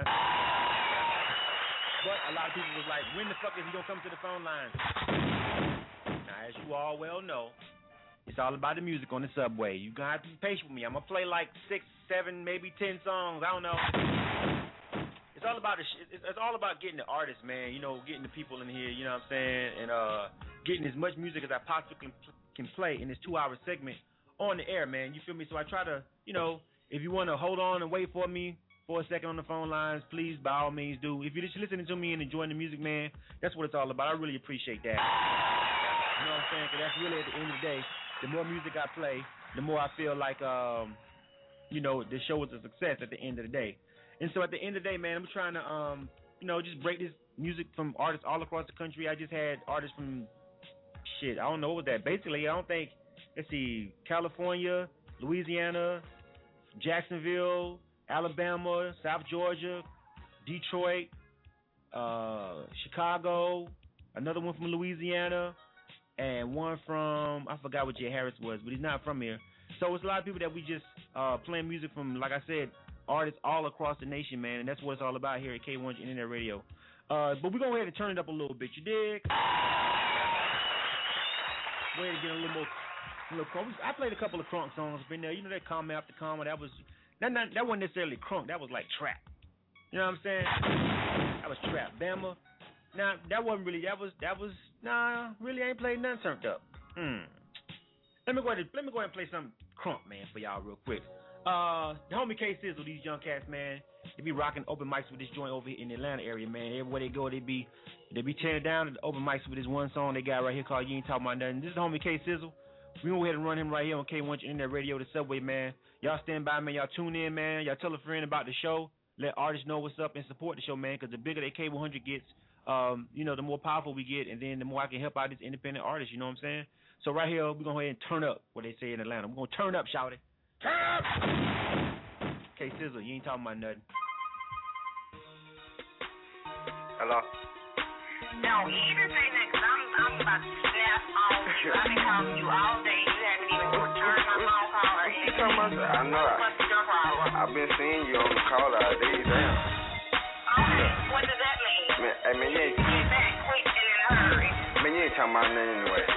But a lot of people was like, when the fuck is he going to come to the phone line? Now, as you all well know, it's all about the music on the Subway. You're going to have to be patient with me. I'm going to play like six, seven, maybe ten songs. I don't know. It's all about the sh- it's all about getting the artists, man. You know, getting the people in here, you know what I'm saying? And uh, getting as much music as I possibly can, can play in this two-hour segment on the air, man. You feel me? So I try to, you know, if you want to hold on and wait for me for a second on the phone lines, please, by all means, do. If you're just listening to me and enjoying the music, man, that's what it's all about. I really appreciate that. You know what I'm saying? Because that's really, at the end of the day, the more music I play, the more I feel like, um, you know, the show is a success at the end of the day. And so at the end of the day, man, I'm trying to, um, you know, just break this music from artists all across the country. I just had artists from, shit, I don't know what was that. Basically, I don't think, let's see, California, Louisiana, Jacksonville, Alabama, South Georgia, Detroit, uh, Chicago, another one from Louisiana, and one from, I forgot what Jay Harris was, but he's not from here. So it's a lot of people that we just uh, playing music from, like I said, artists all across the nation, man, and that's what it's all about here at K one hundred Internet Radio. Uh, but we're going to go ahead and turn it up a little bit. You dig? Go ahead and get a little more, a little crunk. I played a couple of crunk songs up in there. You know that Comma After Comma, that was, that, not, that wasn't necessarily crunk. That was like trap. You know what I'm saying? That was trap. Bama. Nah, that wasn't really, that was, that was, nah, really I ain't played nothing turned up. Hmm. Let me go ahead and, let me go ahead and play some crunk, man, for y'all real quick. Uh, the homie K Sizzle, these young cats, man, they be rocking open mics with this joint over here in the Atlanta area, man. Everywhere they go, they be they be tearing down the open mics with this one song they got right here called You Ain't Talking About Nothing. This is the homie K Sizzle. We gonna go ahead and run him right here on K one hundred Internet Radio, the Subway, man. Y'all stand by, man. Y'all tune in, man. Y'all tell a friend about the show. Let artists know what's up and support the show, man, because the bigger that K one hundred gets, um, you know, the more powerful we get, and then the more I can help out these independent artists, you know what I'm saying? So right here, we're going to go ahead and turn up, what they say in Atlanta. We're going to turn up, shout it. Turn up! K Sizzle, you ain't talking about nothing. Hello? No, he didn't say that because I'm, I'm about to snap on you. I've been calling you all day. You haven't even returned my phone call or anything. I know. What's your problem? I've been seeing you on the call all day. Damn. Okay, what does that mean? Man, hey, man, you ain't... Get back quick and in a hurry. Man, you ain't talking about nothing anyway.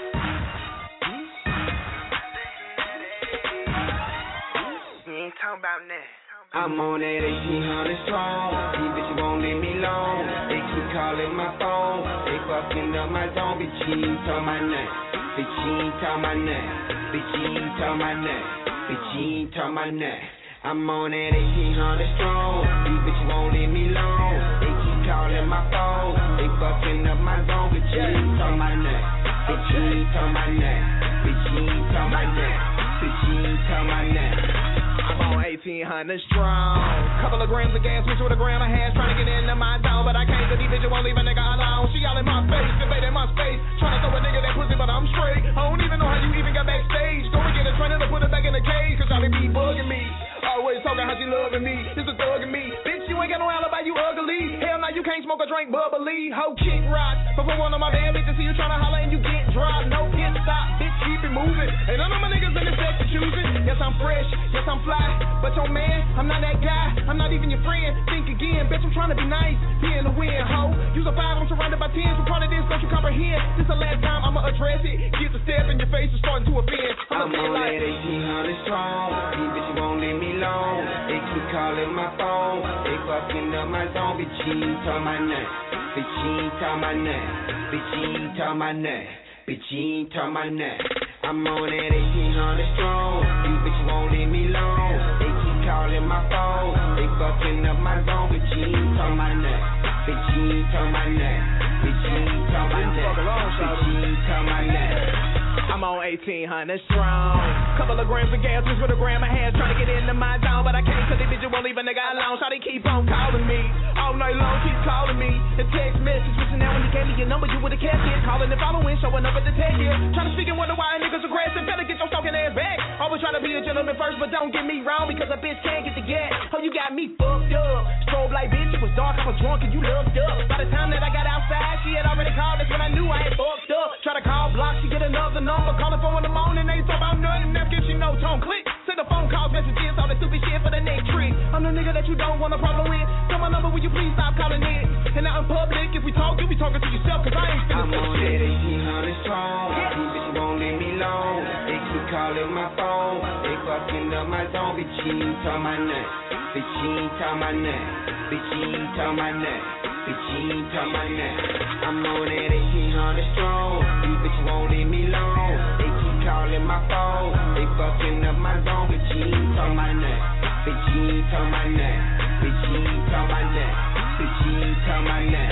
You ain't talking about nothing. I'm on that eighteen hundred strong. These bitches won't leave me alone. They keep calling my phone. They fucking up my zone. Bitch, you ain't talking my name. Bitch, you ain't talking my name. Bitch, you ain't talking my name. Bitch, you ain't talking my name. I'm on that eighteen hundred strong. These bitches won't leave me alone. They keep calling my phone. They fucking up my zone. Bitch, you ain't talking my name. Bitch, you ain't talking my name. Bitch, you ain't talking my name. Bitch, you ain't talking my name. I'm on eighteen hundred strong. Couple of grams of gas mixed with a gram of hash, trying to get into my zone, but I can't. Cause these bitches won't leave a nigga alone. She all in my face, invading my space, trying to throw a nigga that pussy, but I'm straight. I don't even know how you even got backstage. Go and get a trainer to put it back in the cage, cause y'all be bugging me. Always talking how she loving me. This is thugging me. Bitch, you ain't got no alibi, you ugly. Hell no, you can't smoke or drink bubbly. Ho, kick rock. Before one of my bad bitches see you trying to holler and you get dropped. No, get stopped. Bitch, keep it moving. And none of my niggas in this section choosing. Yes, I'm fresh. Yes, I'm fly. But your man, I'm not that guy. I'm not even your friend. Think again. Bitch, I'm trying to be nice. Be in the wind, ho. Use a five, I'm surrounded by tens. We're part of this, don't you comprehend? This the last time I'ma address it. Get the step in your face is starting to offend. I'm on that eighteen hundred strong. These bitches won't leave me alone. They keep calling my phone. They fucking up my zone. Bitch, you ain't talking my name. Bitch, you ain't talking my name. Bitch, you ain't talking my name. Bitch, you ain't talking my name. I'm on that eighteen hundred strong. These bitches won't leave me alone. They keep calling my phone. They fucking up my zone. Bitch, you ain't talking my name. Bitch, you ain't talking my name. Bitch, you ain't talking my name. Bitch, you ain't talking my name. I'm on eighteen hundred strong. Couple of grams of gas mixed with a gram of hash, trying to get into my zone, but I can't cause these bitches won't leave a nigga alone. So they keep on calling me. All night long, keep calling me. The text message, wishing that when you gave me your number, you would've kept it. Calling and following, showing up at the tech here. Trying to speak and wonder why niggas aggressive. Better get your stalking ass back. Always try to be a gentleman first, but don't get me wrong, because a bitch can't get the gat. Oh, you got me fucked up. Strobe like bitch, it was dark, I was drunk and you looked up. By the time that I got outside, she had already called. That's when I knew I had fucked up. Try to call block, she get another number. Calling for in the morning, ain't talk about nothing. After she know tone click. Send the phone calls, messages, all that stupid shit for the next trick. I'm the nigga that you don't want a problem with. Tell my number, will you please stop calling it? And out in public, if we talk, you be talking to yourself, cause I ain't finna I'm say on shit. that eighteen hundred strong. These bitches won't leave me alone. They keep calling my phone. They fucking up my zone. Bitch, you ain't talking my name. Bitch, you ain't talking my name. Bitch, you ain't talking my name. Bitch, you ain't talking my name. I'm on that eighteen hundred strong. These bitches won't leave me alone. They keep calling my phone. They fucking up my zone. Bitch, you ain't talking my name. Bitch, you ain't talking my name. Bitch, you ain't talking my name. Bitch, you ain't talking my name.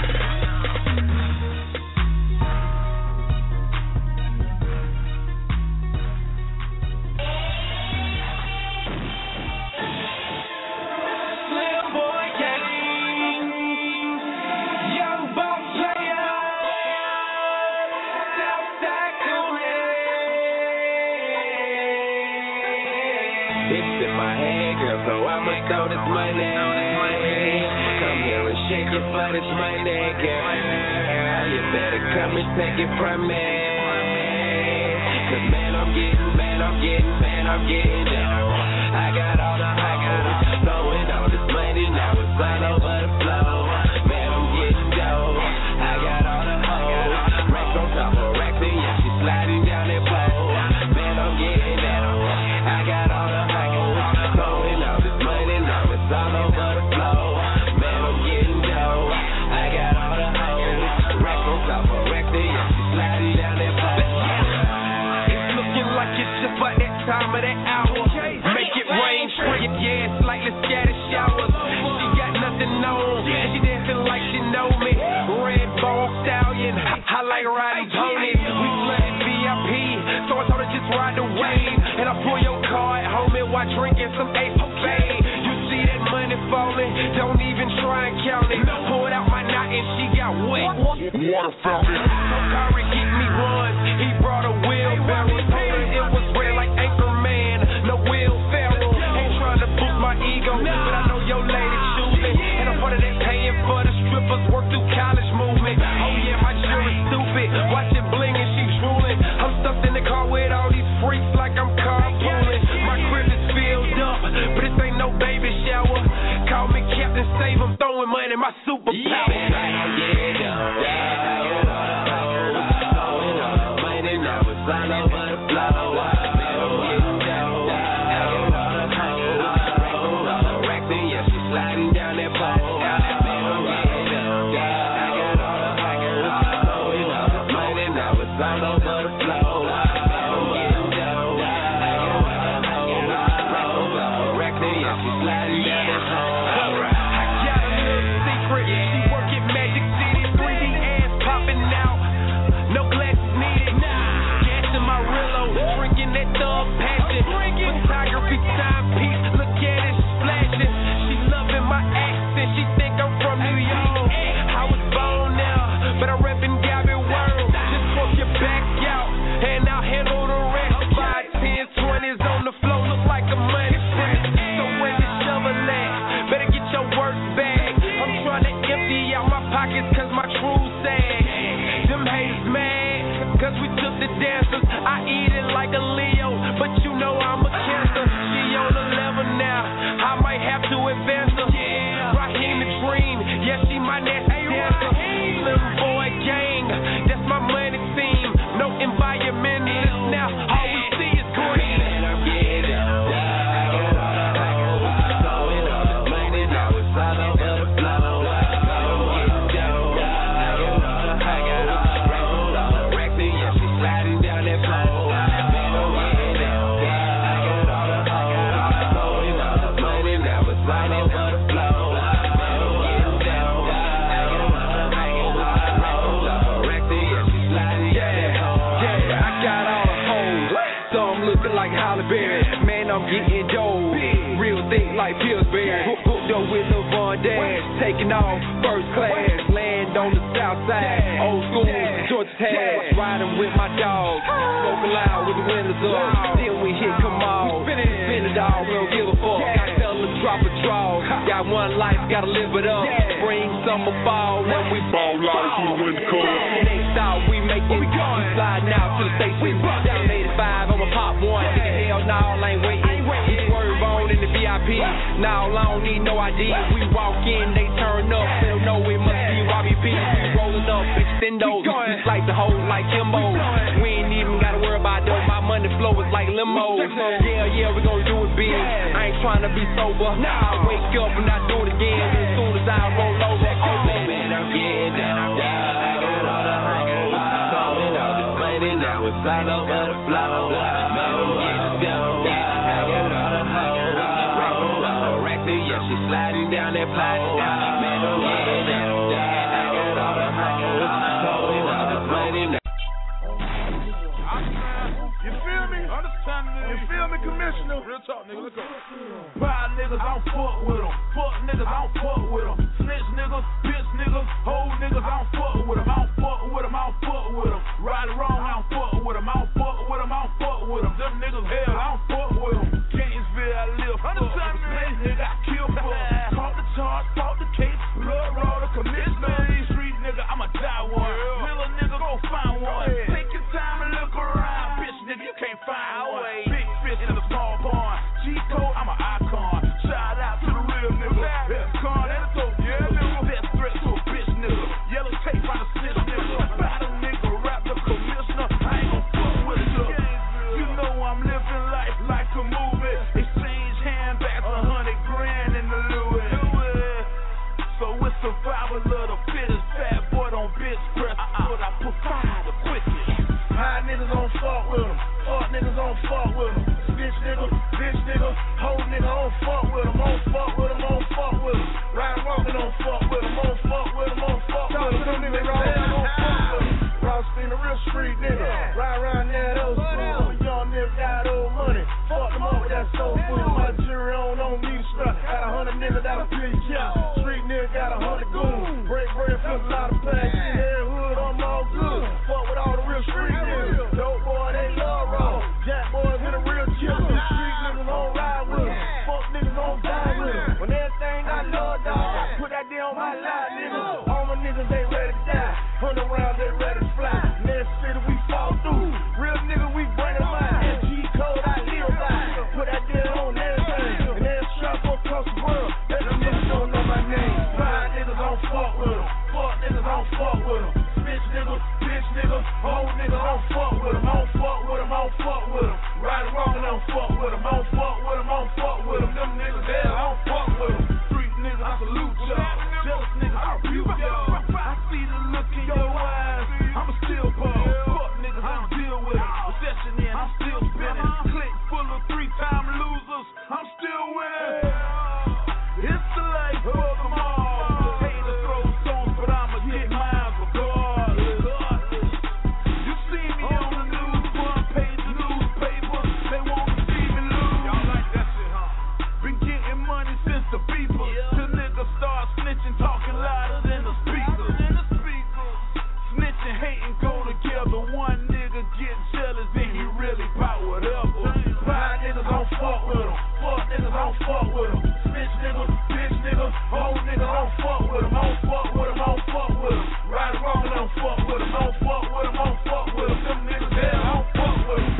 Throw this money, come here and shake it for this money, girl. You better come and take it from me, cause man, I'm getting mad. Man, I'm getting, man, I'm getting down. I got all the hoes throwing all this money, now it's all over the floor. Man, I'm getting dough. I got all the hoes, racks on top of racks, and yeah, she sliding down that pole. Man, I'm getting down. I got all the hoes throwing all this money, now it's all over the floor. Man, I'm getting dough. I got all the hoes, racks on top of racks, and yeah, she sliding down that pole. It's looking like it's just about that time of that hour. Make it rain, spray it, yeah, it's like let's scatter showers. She got nothing on, and she dancing like she know me. Red bone stallion, I like riding ponies. We flooded V I P, so I told her just ride the wave. And I pull your car at home and while drinking some Ace Cocaine. You see that money falling, don't even try and count it. Pulled out my knot and she got wet. Water fountain. So Kyrie get me runs, he brought a wheelbarrow. Told her it was red like Anchorman, no Will Ferrell. Ain't trying to boost my ego, but I know your lady choosing. And I'm part of that paying for the strippers work through college movement. Oh yeah, my jury's stupid, watch it bling and she drooling. I'm stuffed in the car with all these freaks like I'm carpooling. My crib is filled up, but this ain't no baby shower. Call me Captain Save, I'm throwing money, my superpower. Yeah, yeah, yeah. Throwing all this money, now it's all over the floor. Man, I'm getting dough. I got all the hoes, racks on the racks, and yeah, she sliding down that pole. Man, I'm getting dough. I got all the hoes, throwing all this money, now it's all over the floor. Man, I'm getting dough. I got all the hoes, racks on the racks, and yeah, she sliding down that pole. She work at Magic City, three D ass popping out, no glasses needed. Gas in my Rillo, drinking that thug passion. Photography timepiece, look at it splashing. She loving my accent, she think I'm from New York. I was born now, but I'm repping Gabby World. Just work your back out, and I'll handle the rest. Five, ten, twenties on the floor, look like a money press. So where's the shovel at? Better get your work back. I'm trying to empty out my pockets cause my true sag. Them haters mad cause we took the dancers. I eat it like a Leo, but you know I'm a cancer. She on the level now, I might have to advance her. Raheem the Dream, yeah, she my nasty dancer. Slim Boy Gang, that's my money team. No environmentalists now, all we see is green. Man, I'm getting dough. I got all the hoes, throwing all this money, now it's all over the floor. Man, I'm getting dough. I got all the hoes, racks on all the racks, and yeah, she sliding down that pole. Man, I'm getting dough. I got all the hoes, throwing all this money, now it's all over the floor. Man, I'm getting dough. I got all the hoes, racks on all the racks, and yeah, she sliding down that pole. Yeah, I got all the hoes, so I'm looking like Halle Berry. Man, I'm getting dough, real thick like Pillsbury. Hooked up with LeVon Dash, taking off first class, land on the south side. Old school, Georgia Tag, riding with my dog, smoking loud with the windows up. Then we hit come on, spin it all, we don't give a fuck. I tell her drop a draw, got one life, gotta live it up. Spring, summer, fall, when we ball out from the wind cold. Next out, we make it, we sliding out to the station. Down eighty-five, I'ma pop one. Nigga, hell no, I ain't waiting. We swerve on in the V I P. Now I don't need no I D. We walk in, they turn up. They don't know it must be Y B P. We rolling up, extendos. We slice the hole like Kimbo. We ain't even gotta worry about them. My money flow is like limos. Yeah, yeah, we gon' do it big. I ain't trying to be sober. I wake up and I do it again. As soon as I roll over, oh man, I'm getting down. I got all the hoes, throwing all this money, now it's all over the floor. Man, I'm getting down. I got all the hoes, racks on all the racks, and yeah, she sliding down that pole. Man, I'm getting down. I got all the hoes, throwing all this money, now. You feel me? Understand me? You feel me, Commissioner? Real talk, nigga. Let's go. Proud niggas, I don't fuck with them. Fuck niggas, I don't fuck with them. Snitch niggas, bitch niggas, hoe niggas, I don't fuck with them. I don't fuck with them, I don't fuck with them. Right or wrong, I don't fuck with them. I don't fuck with them, I don't fuck with them. Them niggas hell, I don't fuck with them. Gainesville, I live for. Understand me? Nigga, I kill for. Caught the charge, fought the case. Blood raw, the commissioner. These streets, nigga, I'ma die one. Little nigga, go find one. Take your time and look around. Bitch, nigga, you can't find one. nigga that'll fill your couch. Street nigga got a hundred goons. Break bread, flip a lot of packs. Every hood, I'm all good. Fuck with all the real street niggas. Dope boy, they love raw. Jack boys in the real killers. Street niggas don't ride with them. Fuck niggas don't die with them. When everything I love, dog, put that there on my life, nigga. All my niggas ain't ready to die. Hundred rounds, they ready to fly. Next city we fall through. Real nigga, we bring them out. M G code, I live by. Put that there on everything. And then shop across the world. Let them niggas don't know my name. Five niggas don't fuck with them. Fuck niggas don't fuck with them. Bitch niggas, bitch niggas, old niggas don't fuck with them. I don't fuck with them, I don't fuck with them. Right or wrong, I don't fuck with them. I don't fuck with them, I don't fuck with them. Them niggas there, I don't fuck with them. Street niggas, I salute y'all. Jealous niggas, I rebuke y'all. I see the look in your eyes. I'm a still ball. Fuck niggas, I don't deal with it. Recession in, I'm still spinning. Click full of three-time losers. I'm still winning. It's the life of them all. Haters throw stones, but I'ma get mine regardless. You see me on the news, front page of newspapers. They want to see me lose. Y'all like that shit, huh? Been getting money since the people. Till niggas start snitching, talking louder than the speakers. Snitching, hating go together. One nigga get jealous and he really bout whatever. Five niggas don't fuck with him. Fuck niggas don't fuck with him. Bitch niggas, bitch niggas, old niggas don't fuck with him. I don't fuck with him, I don't fuck with him. Right or wrong, I don't fuck with him. I don't fuck with him, I don't fuck with him. Them niggas there, I don't fuck with him.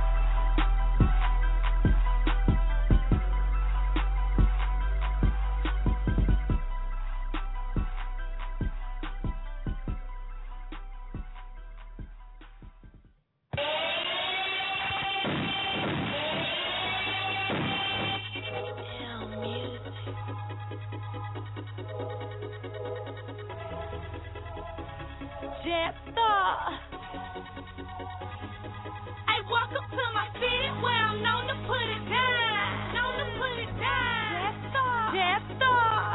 Jetstar. Hey, welcome to my city where I'm known to put it down. Known to put it down. Jetstar.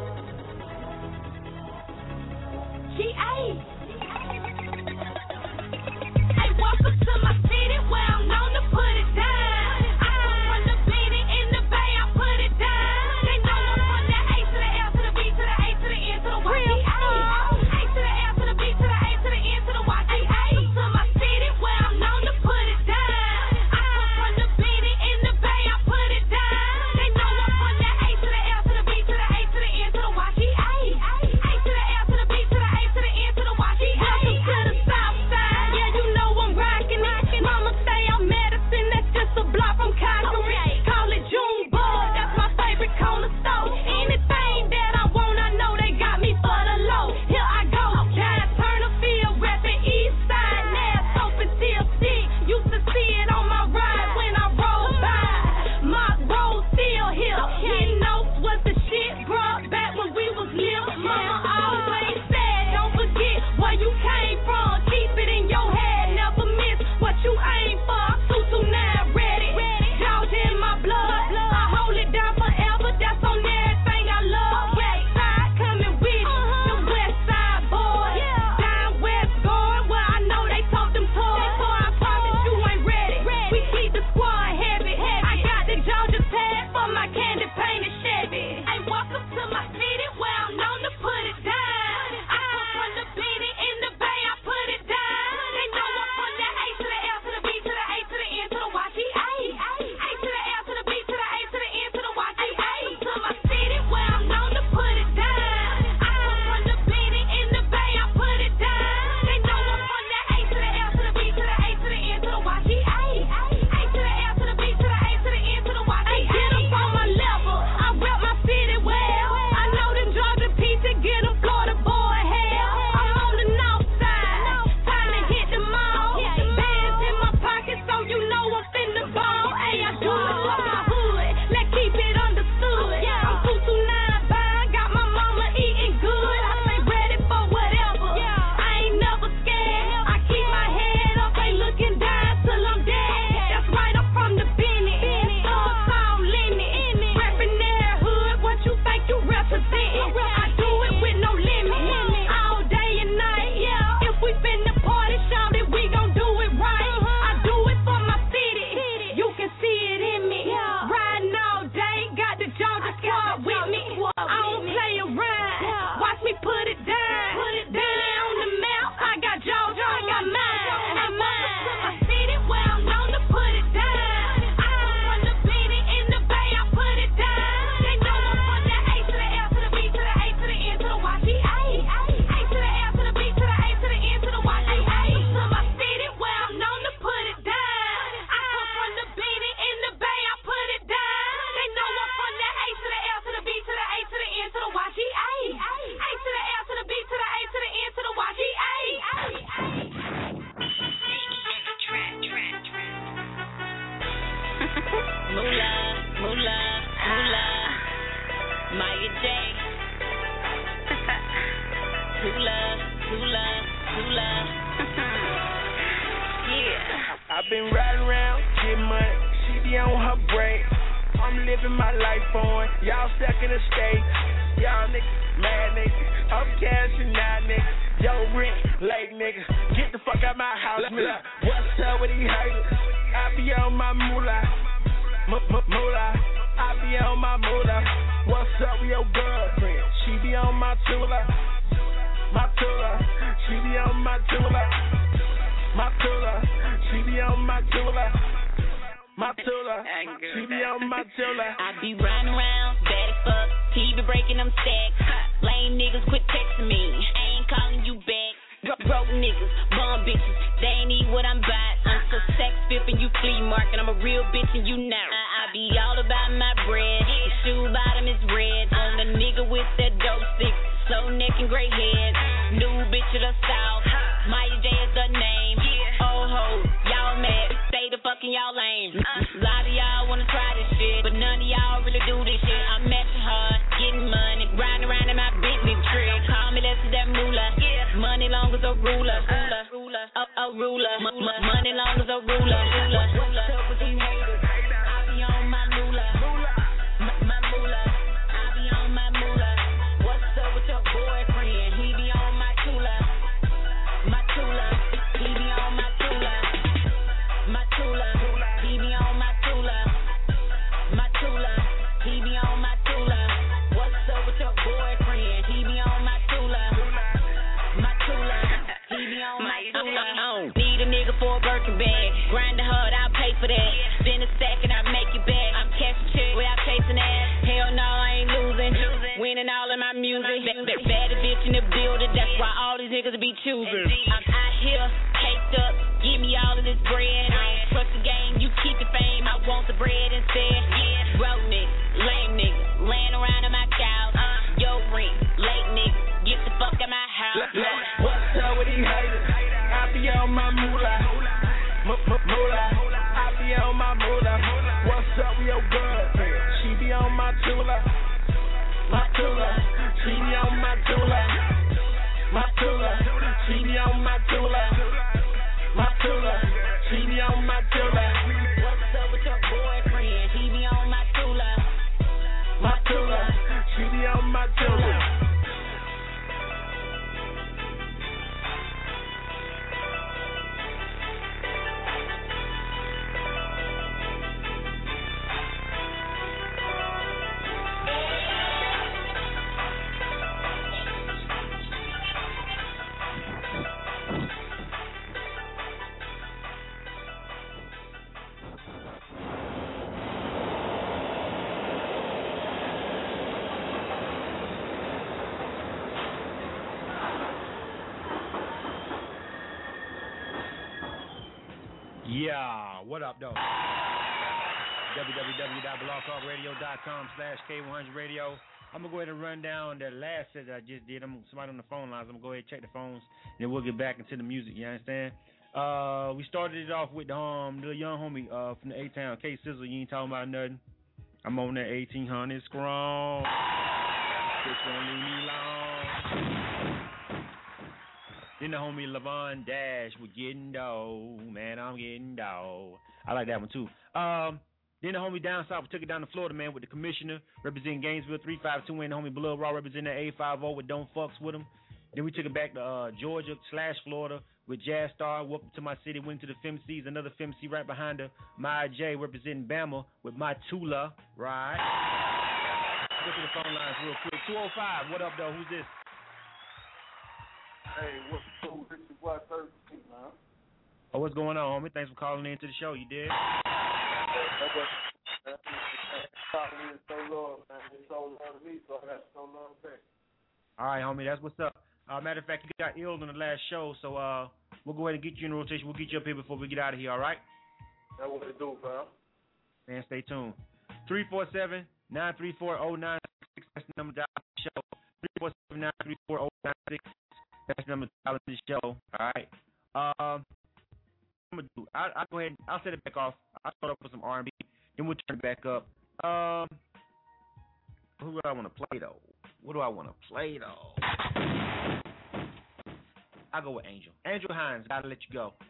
Jetstar. G A. Hey, welcome to my city where I'm known to put it down. I come from the Beanie in the Bay, I put it down. They know I'm from the A to the L to the B to the A to the N to the Y. Real A to the L to the B to the A to the N to the Y. Maya J. Tula, Tula, Tula. Yeah. I've been riding around, getting money. She be on her break. I'm living my life on. Y'all stuck in the States. Y'all niggas mad niggas. I'm cashing out niggas. Yo, rent late niggas. Get the fuck out my house, nigga. What's up with these haters? I be on my moolah. M-m-moolah. I be on my moolah. What's up with your girlfriend? She be on my tula. My tula. She be on my tula. My tula. She be on my tula. My tula, she be on my tula. I be riding around, bad as fuck. He be breaking them stacks. Lame niggas quit texting me. I ain't calling you back. Broke, broke niggas, bum bitches. They ain't eat what I'm about. I'm so sex flipping, you flea market. I'm a real bitch and you not. I, I be all about my bread. The shoe bottom is red. On the nigga with that dope stick. Slow neck and gray head. New bitch of the south. Maya J is the name. Oh ho, y'all mad. Stay the fucking y'all lame. A lot of y'all wanna try this shit, but none of y'all really do this shit. I'm matching hard, getting money, riding around in my Bentley trick. Call me less of that moolah. Money long as a ruler, ruler, ruler, a, a ruler. M- m- money long as a ruler, ruler, ruler. What's up with these haters? I be on my moolah, M- my moolah. I be on my moolah. What's up with your boyfriend? He be on my tula, my tula. He be on my tula, my tula. He be on my tula, my tula. He be on my tula. What's up with your boyfriend? He be on my tula, my tula. He be on my tula. Need a nigga for a Birkin bag. Grind the hard, I'll pay for that. Spin a stack and I make it back. I'm cashing check without chasing ass. Hell no, I ain't losing. Winning all of my music. Bad, bad bitch in the building. That's why all these niggas be choosing. I'm out here, caked up. Give me all of this bread. I don't trust the game. You keep the fame. I want the bread instead. Broke nigga, lame nigga, laying around in my couch. Yo, ring, late nigga, get the fuck out my house. What's up with these haters? I be on my moolah. M-m-moolah. I be on my moolah. What's up with your girlfriend? She be on my tula. My tula. She be on my tula. My tula. She be on my tula. My tula. She be on my tula. What's up with your boyfriend? He be on my tula. My tula. She be on my tula. Yeah, what up, though? w w w dot blog talk radio dot com slash K one hundred radio. I'm going to go ahead and run down that last set that I just did. I'm somebody on the phone lines. I'm going to go ahead and check the phones, then we'll get back into the music, you understand? Uh, we started it off with um the young homie uh from the A-Town, K Sizzle. You ain't talking about nothing. I'm on that eighteen hundred strong. Bitch won't leave me alone. Then the homie Levon Dash with Getting Dough. Man, I'm getting dough. I like that one too. Um, then the homie down south took it down to Florida, man, with the commissioner representing Gainesville three five two, and the homie Blood Raw representing the A five oh with Don't Fucks with him. Then we took it back to uh, Georgia slash Florida with Jazz Star. Welcome to my city. Went to the Femcies, another Femc right behind her. Maya J representing Bama with My Tula. Right. Go to the phone lines real quick. two oh five. What up, though? Who's this? Hey, what's cool? This is what thirteen, man. Oh, what's going on, homie? Thanks for calling in to the show. You did? Talking so long, man. It's so long to me, so I got so long back. All right, homie. That's what's up. Uh, matter of fact, you got ill on the last show, so uh, we'll go ahead and get you in rotation. We'll get you up here before we get out of here, all right? That's what it do, man. Man, stay tuned. three four seven, nine three four, oh nine six. That's the number to dial the show. three four seven, nine three four, oh nine six. That's the number to dial the show, all right? Um, I'm gonna do. I, I'll go ahead. And, I'll set it back off. I'll start up with some R and B, then we'll turn it back up. Um, Who do I want to play though? What do I want to play though? I'll go with Angel. Angel Hines, Gotta Let You Go.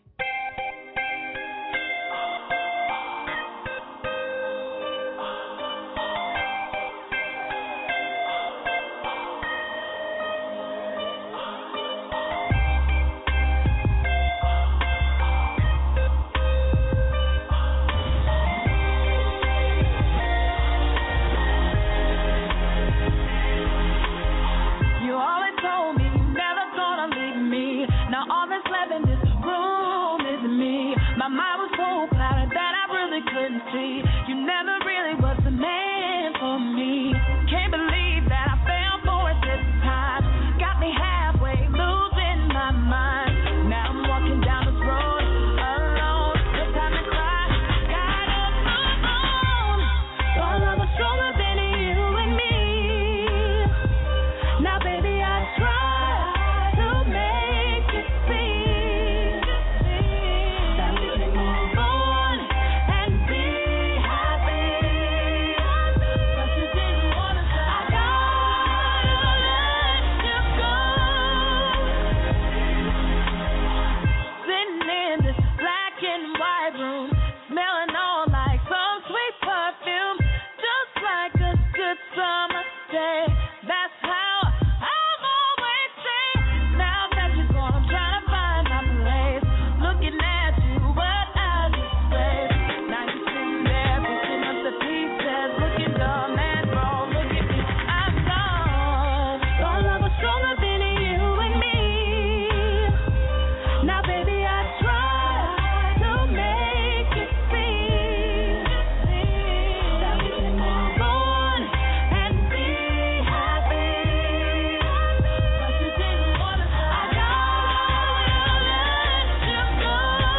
See, you never really was the man for me. Can't believe that I fell for it this time. Got me halfway losing my mind. Now I'm walking down this road alone. No time to cry, gotta move on. Our love was stronger than you and me. Now baby, I try to make it see that we can move on and be happy. But you didn't wanna stop. I gotta let you go. Sitting in this black and white room, smelling all like some sweet perfume, just like a good summer day. That's how I've always been. Now that you're gone, I'm trying to find my place. Looking at you, but I disgrace. Now you're sitting there, picking up the pieces, looking dumb and wrong. Look at me, I'm gone. Our love was stronger than you and me. Now, baby, I try to make it see that we can move on and be happy. But you didn't wanna stop. I gotta let you go.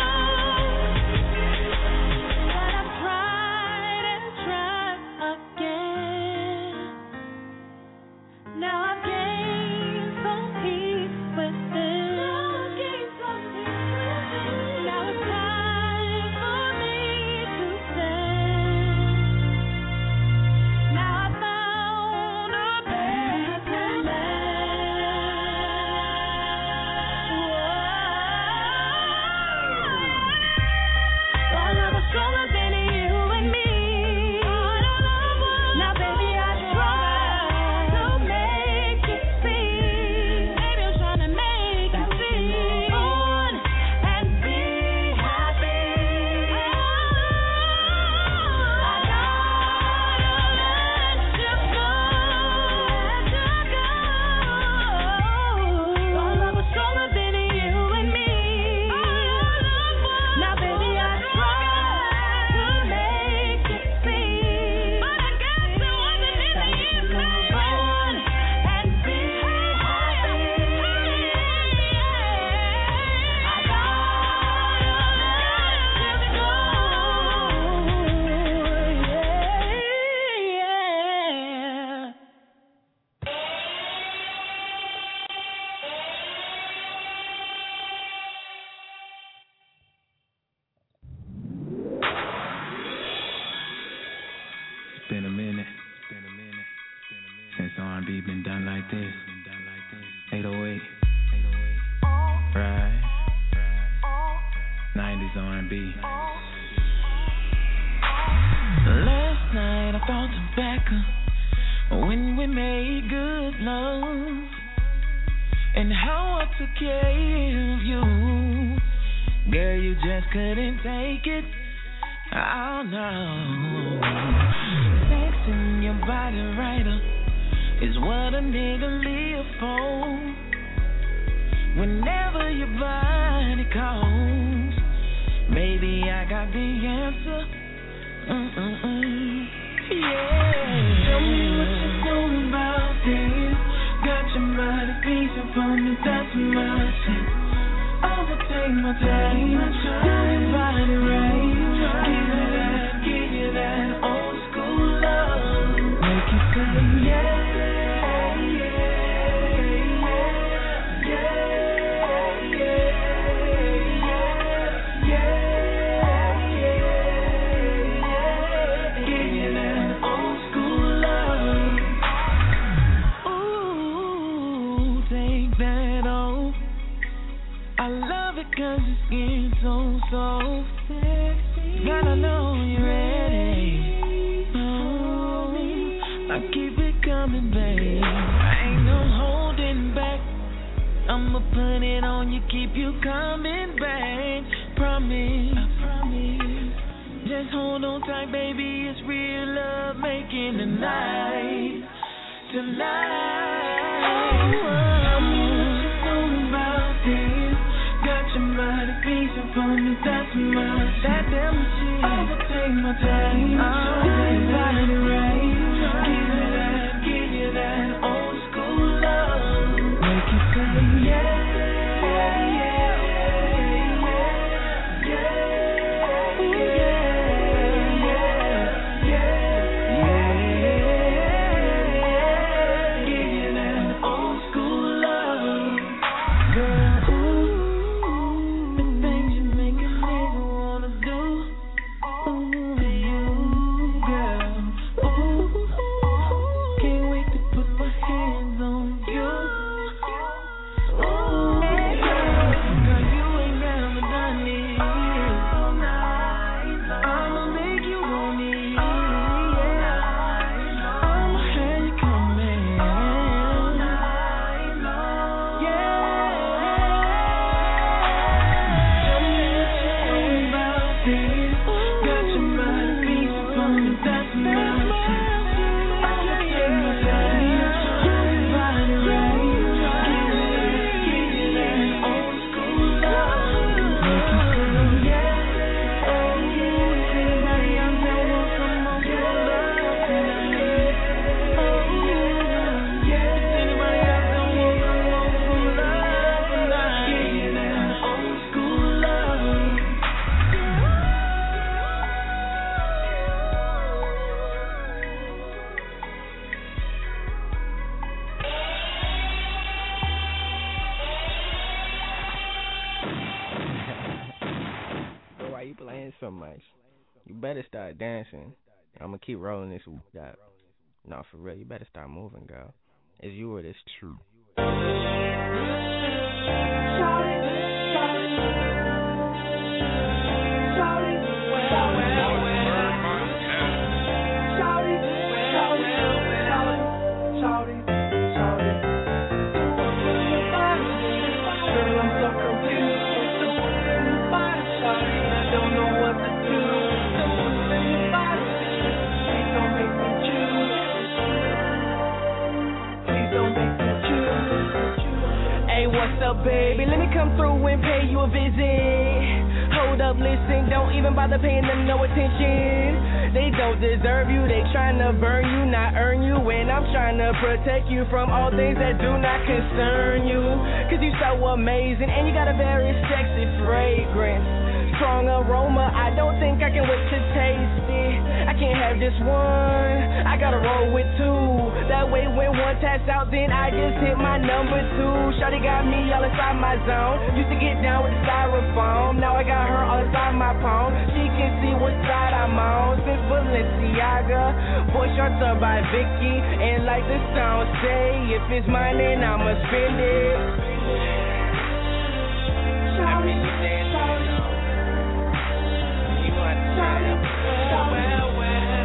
But I've tried and tried again. Now I've gained some peace within. Now it's time for me to stand. Now I found a better land. Our love was stronger than you and me. Now, baby, I try to make it see. Baby, I'm trying to make it see. On and be happy. I gotta let you go. Our love was stronger than you and me. Now, baby, I try to make it see. But I guess it wasn't in the end. Move on and be happy. I gotta let you go. Yeah, yeah. It's been a minute. Since R and B been done like this. eight oh eight. Right. nineties R and B. Last night I thought back when we made good love and how I took care of you. Girl, you just couldn't take it. Oh no. Sexing your body right up is what a nigga live for. Whenever your body calls, baby, I got the answer. Mm-mm-mm. Yeah. Tell me what you know about this. Got your body beating for me, that's my shit. I'ma take my time, do your body right. Give you that, give you that old school love. Make you say yeah, yeah, yeah, yeah, yeah, yeah, yeah. Give you that old school love. so sexy. Girl, I know you're ready. Oh, I keep it coming, babe. Ain't no holding back. I'ma put it on you, keep you coming back. Promise, I promise. Just hold on tight, baby. It's real love making the night. Tonight. Oh, I'm know about this. Got your body beating for me. That's my that damn shit. I'ma take my time. I'll got it right. Give you that, give you that old school love. Make you say yeah. So much. You better start dancing. I'm gonna keep rolling this. That, no, for real. You better start moving, girl. It's you or it's true. What's up, baby? Let me come through and pay you a visit. Hold up, listen, don't even bother paying them no attention. They don't deserve you, they tryna burn you, not earn you. And I'm tryna protect you from all things that do not concern you. Cause you so amazing, and you got a very sexy fragrance. Strong aroma, I don't think I can wait to taste it. I can't have just one, I gotta roll with two. That way when one taps out, then I just hit my number two. Shawty got me all inside my zone. Used to get down with the styrofoam, now I got her all inside my palm. She can see what side I'm on. Since Balenciaga, boy shorts up by Vicky. And like the song say, if it's mine then I'ma spend it. Shawty, shawty. Shawty, well, well,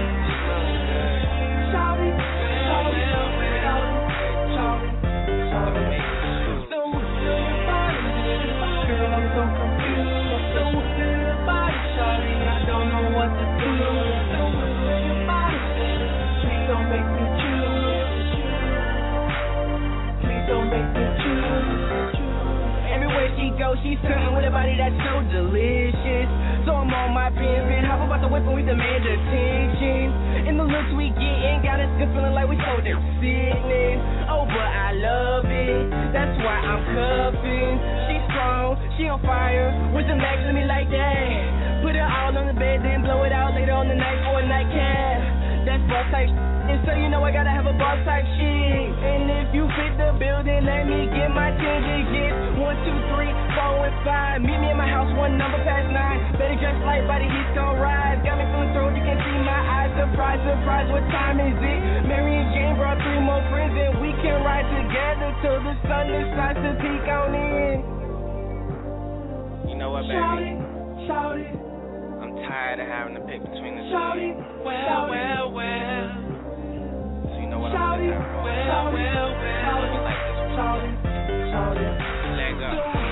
Shawty, Shawty, Shawty, Shawty, so good about it, girl, I'm so confused. So good about it, Shawty, I don't know what to do. So good about it, please don't make me choose. Please don't make me choose. Everywhere she goes, she's sitting with a body that's so delicious. So I'm on my pins and hop about the whip and we demand attention. And the looks we gettin' got us good feeling like we so damn sickening. Oh, but I love it, that's why I'm cuffing. She's strong, she on fire, with the max, let me like that. Put it all on the bed, then blow it out later on the night for a nightcap. That's boss type shit. And so you know I gotta have a boss type shit. And if you fit the building, let me get my ten digits. One, two, three, four, and five. Meet me in my house, one number past nine. Better dress like body heat's gon' rise. Got me feeling through, you can see my eyes. Surprise, surprise, what time is it? Mary and Jane brought three more friends, and we can ride together till the sun decides to peek on in. You know what, baby? Shawty, I'm tired of having to pick between the two. Well, well, well. So you know what I'm gonna have? Well, well, well. Like this one. Let go.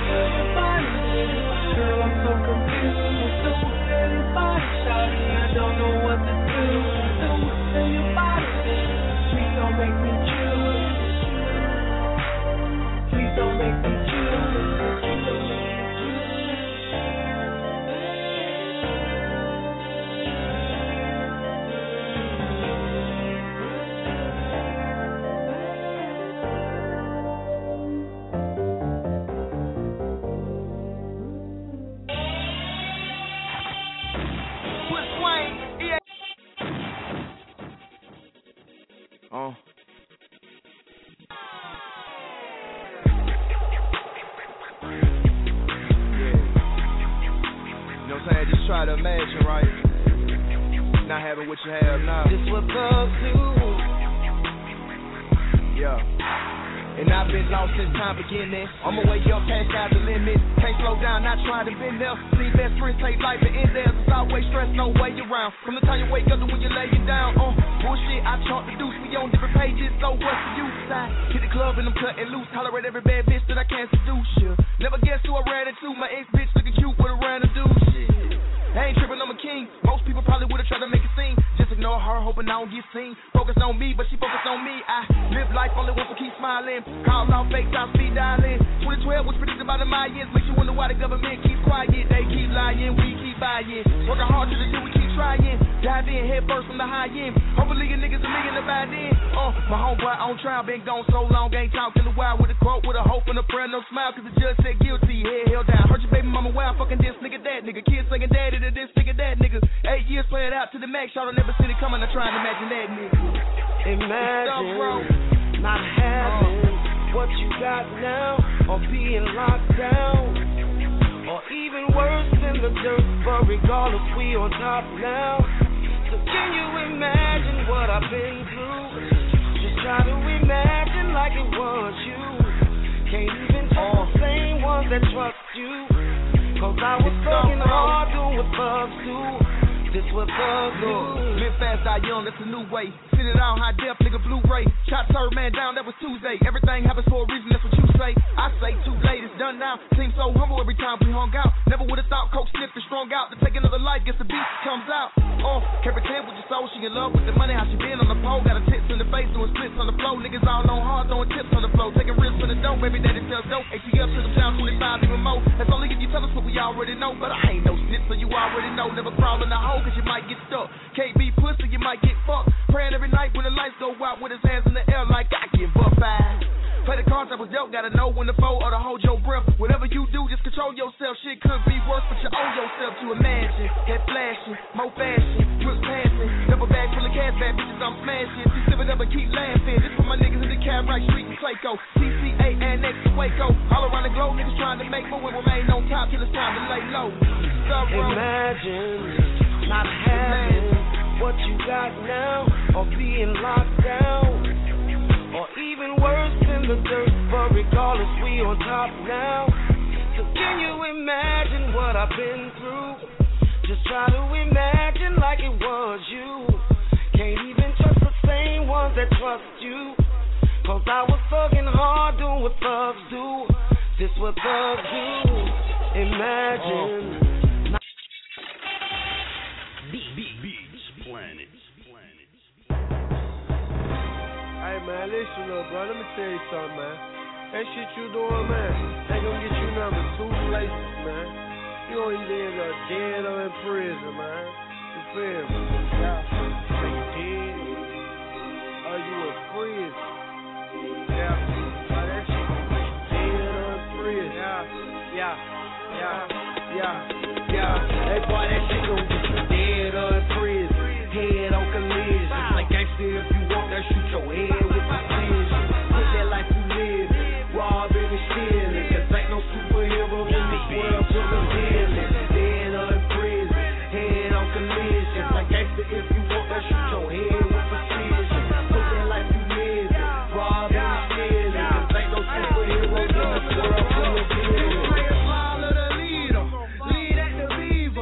Girl, I'm so confused. So feel your body, shawty. I don't know what to do. So feel your body, baby. Please don't make me choose. Please don't make me choose. Oh. Yeah. You know what I'm saying? Just try to imagine, right? Not having what you have now. This what thugs do. Yeah. And I've been lost since time beginning. On my way up, past out the limit. Can't slow down, not trying to bend there. See best friends take life and end there. There's always stress, no way around. From the time you wake up to when you lay it down. Uh, bullshit, I chalk the deuce. We on different pages, so what's the use? I hit the club and I'm cutting loose. Tolerate every bad bitch that I can't seduce you. Never guess who I ran into. My ex bitch looking cute with a random dude. Shit. I ain't tripping, I'm a king. Most people probably would've tried to make a scene. Just ignore her, hoping I don't get seen. Focus on me, but she focused on me. I live life only once, so keep smiling. Call out fake time, speed dialing. twenty twelve was predicted by the Mayans. Makes you wonder why the government keeps quiet. They keep lying, we keep buying. Working hard to do, we keep trying. Dive in head first from the high end. Hopefully your niggas a million by then. Uh, my homeboy on trial, been gone so long. Ain't talking a while with a quote, with a hope and a prayer, no smile. Cause the judge said guilty, head held down. Heard your baby mama wild, fucking this nigga, that nigga. Kids singing daddy to this nigga, that nigga. Eight years playing out to the max, y'all don't never seen it coming. I try and imagine that nigga. Imagine not having what you got now, or being locked down, or even worse than the dirt. But regardless, we on top now. So can you imagine what I've been through? Just try to imagine like it was you. Can't even trust the same ones that trust you. Cause I was fucking hard doing what thugs do. This what thugs do. Live fast, die young, that's a new way. Sit it on high def, nigga, Blu-ray. Shot third man down, that was Tuesday. Everything happens for a reason, that's what you say. I say too late, it's done now. Seem so humble every time we hung out. Never would've thought coke sniffed and strung out to take another life, guess the beat comes out. Oh, uh, can't pretend with your soul, she in love with the money, how she been on the pole. Got her tits in the face, doing splits on the floor. Niggas all on hard, throwing tips on the floor. Taking risks for the dope, baby daddy sells dope. A T F to the down twenty-five, even more. That's only if you tell us what we already know. But I ain't no snitch, so you already know. Never crawl in the hole, cause you might get stuck. Can't be pussy, you might get fucked. Praying every night when the lights go out with his hands in the air like I give up five. Play the cards that was dealt, gotta know when to fold or to hold your breath. Whatever you do, just control yourself. Shit could be worse, but you owe yourself to imagine. Head flashing, more fashion, looks passing. Double bag full of cash, bad bitches I'm smashing. See sipping up and keep laughing. This for my niggas in the cab, right street in Clayco. T C A and next to Waco. All around the globe, niggas trying to make more and remain on top till it's time to lay low. Imagine not having what you got now, or being locked down, or even worse than the dirt. But regardless, we on top now. So can you imagine what I've been through? Just try to imagine like it was you. Can't even trust the same ones that trust you. Cause I was thugging hard doing what thugs do. This what thugs do. Imagine. Hey man, listen up, bro. Let me tell you something, man. That shit you doing, man, ain't gonna get you number two places, man. You gonna either end up dead or in prison, man. You feel me? Yeah. So you dead or you in prison. Yeah. So that shit gonna get you dead or in prison. Yeah. Yeah. Yeah. Yeah. Yeah. Hey boy, that shit gonna get you dead or in prison. Head on collision. Like gangsta, if you want that, shoot your head with precision. Live that life you live, robbing and stealing. Cause ain't no superhero in this world full of villains. Dead or in prison, head on collision. Like gangsta, if you want that, shoot your head with precision. Live that life you live, robbing and stealing. Cause ain't no superhero in this world full of villains. Follow the leader, lead at the lever.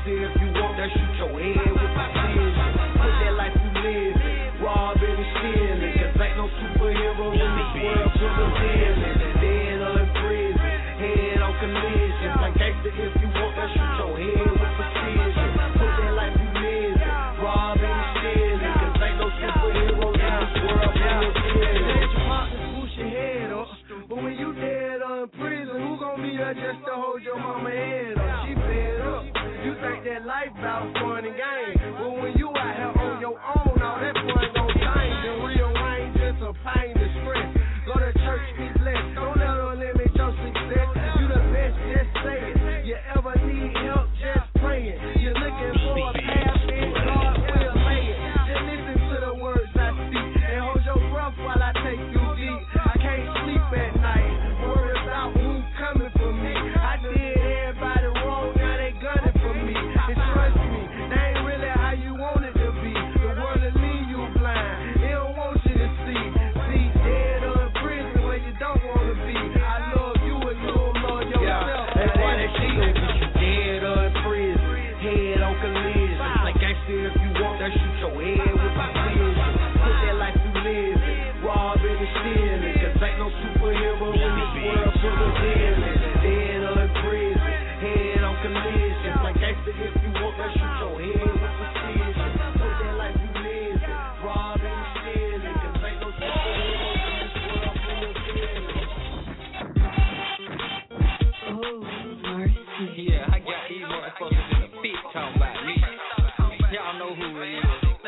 gangster if you want that, shoot your head with precision. Put that life you live in, robbing and stealing. Cause ain't no superhero in this world full of villains. Dead or in prison, head on collision. Like gangster if you want that, shoot your head with precision. Put that life you live in, robbing and stealing. Cause ain't no superhero in this world full of villains. Let your partner swoosh your head up, but when you dead or in prison, who gon' be there just to hold your mama head up? She fed up. You think that life bout fun and game, but when you out here on your own, all that fun gon' change. And real ain't just a pain to stress. Go to church, be blessed. Don't let her limit your success. You the best, just say it. You ever need help, just praying. You're looking for a path, and God will lay it. Just listen to the words I speak and hold your breath while I take you deep. I can't sleep at night, worry about who coming for me. I did everybody wrong, now they gunning for me. And trust me, that ain't really how you want it to be. The world will leave you blind, they don't want you to see. See, dead or in prison where you don't want to be. I love you and you don't love yourself. Yeah, that's why that shit gon' get you dead or in prison, head on collision. Like gangster if you want that, shoot your head with precision. Put that life you live in, robbing and stealing. Cause ain't no superhero in this world full of villains. Dead or in prison, head on collision. Like gangster if you want that, shoot your head with precision. Put that life you live in, robbing and stealing. Cause ain't no superhero in this world full of villains. Yeah, I got these motherfuckers in the bitch talking about me. Y'all know who it is.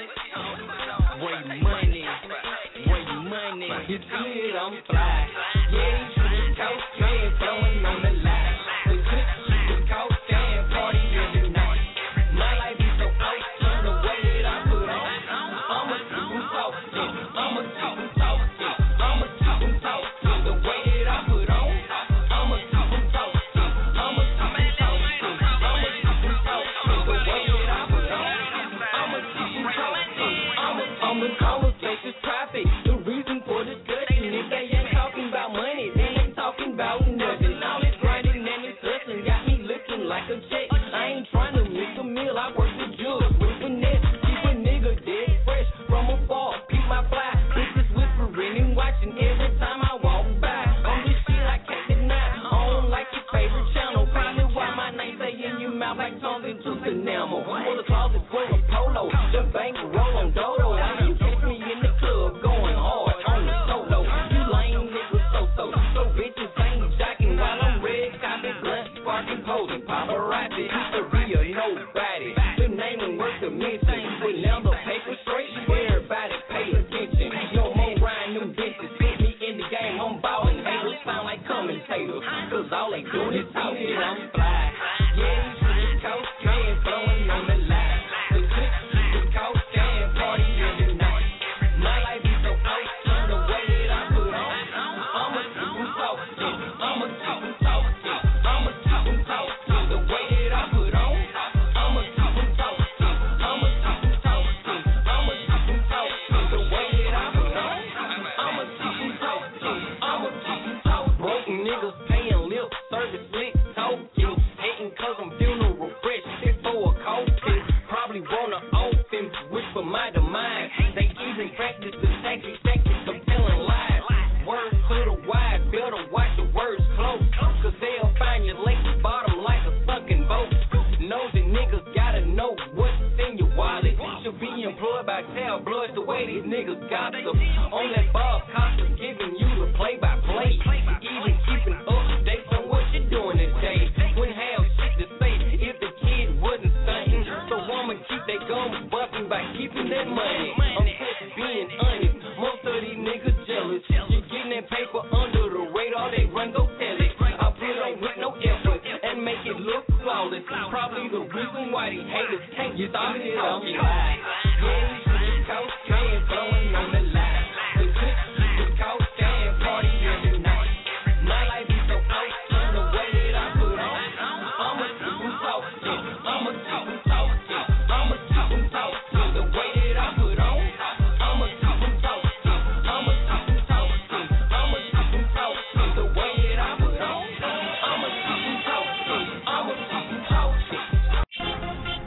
Way money, way money. It's good, I'm fly. Yeah, you should coast, man, blowing on the line. The clip, the coast, and party every night. My life is so awesome, the way that I put on. I'ma keep them talking, I'ma keep them talking, I'ma keep them talking. The way that I put on, I'ma keep them talking, I'ma keep them talking, I'ma keep them talking. The way that I put on, I'ma keep them talking. I'ma, I'ma conversations traffic. The reason for discussion is they ain't talking about money, they ain't talking about nothing. All this grinding and this hustling got me looking like a check. I ain't trying to make a meal, I work with jugs with finesse. Keep a nigga dead fresh from afar. Keep my fly, bitches whispering and watching every time I walk by. On this shit I can't deny. I don't like your favorite channel. Probably why my name stay in your mouth like tongue into enamel. Full of closet full of polo, the bank roll on dodo. I you catch me in the club going hard on the solo. You lame niggas so so, so bitches ain't jocking while I'm red copy blunt sparking posing paparazzi. Pizzeria nobody, the name and worth the mention. But now the paper straight, everybody pay attention. No more riding them bitches, hit me in the game, I'm ballin'. Haters sound like commentators, cause all they doing is talking. I'm fly, yeah, you should coast, man, blowing on the line. The clip, the coast, and party every night. My life is so awesome, the way that I put on. I'ma keep them talking, I'ma keep them talking, I'ma keep them talking. The way that I put on, I'ma keep them talking, I'ma keep them talking, I'ma keep them talking. The way that I put on, I'ma keep them talking, I'ma keep them talking. Broke niggas paying lip service, slick talking, hating cause I'm funeral fresh. It's for a coffin, probably wanna open, wish for my demise. They even practice the tactics, tactics of telling lies. Words to the wide, better watch the words close, cause they'll find you late bottom like a sunken boat. Nosy niggas gotta know what's in your wallet. Should be employed by tabloids the way these niggas gossip. On that Bob Costa giving you the play-by-play, even keeping up to date on what you're doing today. Wouldn't have shit to say if the kid wasn't stunting. So I'ma keep their gums busting by keeping that money. I'm just being honest, most of these niggas jealous. You getting that paper under the radar, they run, go tell it. I put on with no effort and make it look flawless. Probably the reason why these haters can't stop it. I'm fly. Yeah, you should coast, man, blowing on the line. The clip, the coast, and party every night. My life is so awesome, the way that I put on. I'ma keep them talking, I'ma keep them talking, I'ma keep them talking. The way that I put on, I'ma keep them talking, I'ma keep them talking, I'ma keep them talking. The way that I put on, I'ma keep them talking, I'ma keep them talking.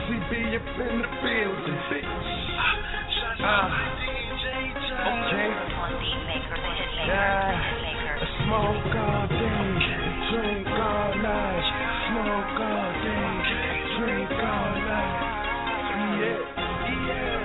C B up in the building, bitch. Uh, okay. Yeah. Smoke all day, drink all night. Smoke all day, drink all night. Yeah, yeah.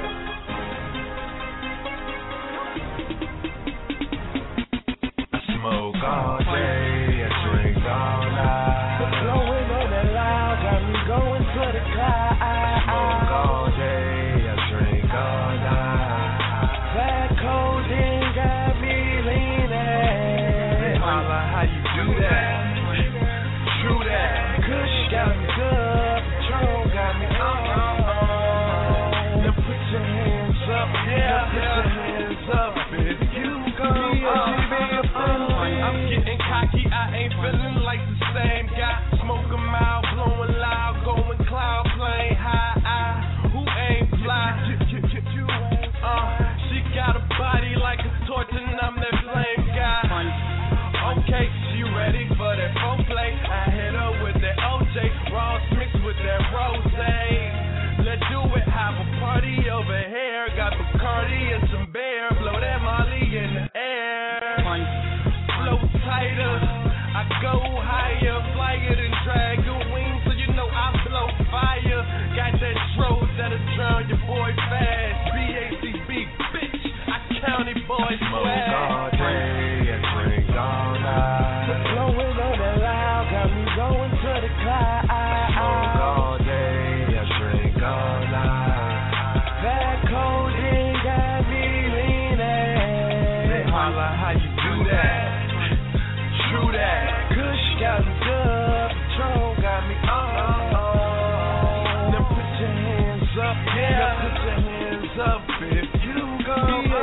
I smoke all day, I drink all night. Blowing on that loud, got me going to the cloud. Smoke all day, I drink all night. That codeine got me leaning. Mama, how you do that? True that. Kush got me good, Patron got me on. Now put your hands up, yeah. Now put your hands up, baby. You go on. I'm getting cocky, I ain't feeling like the same guy. Smoking mild, blowing loud, going cloud, playing high. I, who ain't fly? Uh, she got a body like a torch and I'm that flame guy. Okay, she ready for that foreplay. I hit her with that O J, Ross mixed with that rose. Let's do it, have a party over here. Got Bacardi and some beer, blow that Molly in the air. Flow tighter, I go higher, flyer than dragon wings, so you know I blow fire. Got that troll that'll drown your boy fast. B A C B, bitch, I county boy swag. Smoke all day and drink all night. Blowing on that loud, got me going to the cloud. Smoke all day and drink all night. That codeine got me leaning. Holla, how you do that? True that. Kush got me good, Patron got me on. Now put your hands up, yeah. Now put your hands up if you go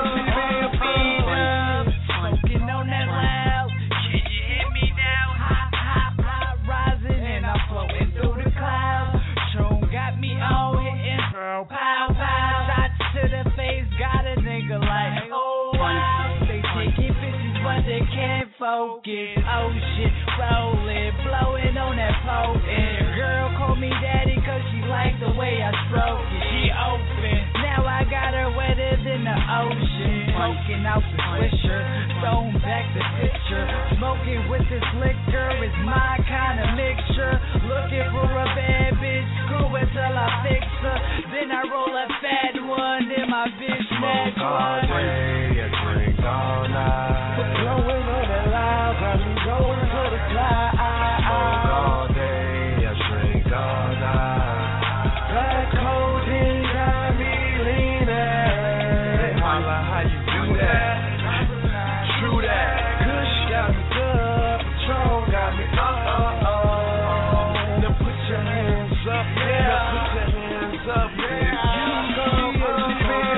on. Smoking on that loud, can you hear me now? Hot, hot, hot, rising and I'm floating through the clouds. Patron got me on hitting, pow, pow. Shots to the face, got a nigga like, oh wow. They taking pictures but they can't focus. Oh shit, rolling, blowing on that potent. Your girl called me daddy cause she liked the way I stroke it. She open, now I got her wetter than the ocean. Smoking out the swisher, throwing back the picture. Smoking with this liquor is my kind of mixture. Looking for a bad bitch, screw it till I fix her. Then I roll a fat one, then my bitch snatch one. Smoke all day and drink all night. Blowing on that loud, got me going to the cloud. Smoke all day and drink all night. That codeine got me leaning. Holla, how you do that? True that. Kush got me good, Patron got me on. Now put your hands up, yeah. Now put your hands up, yeah. You go on.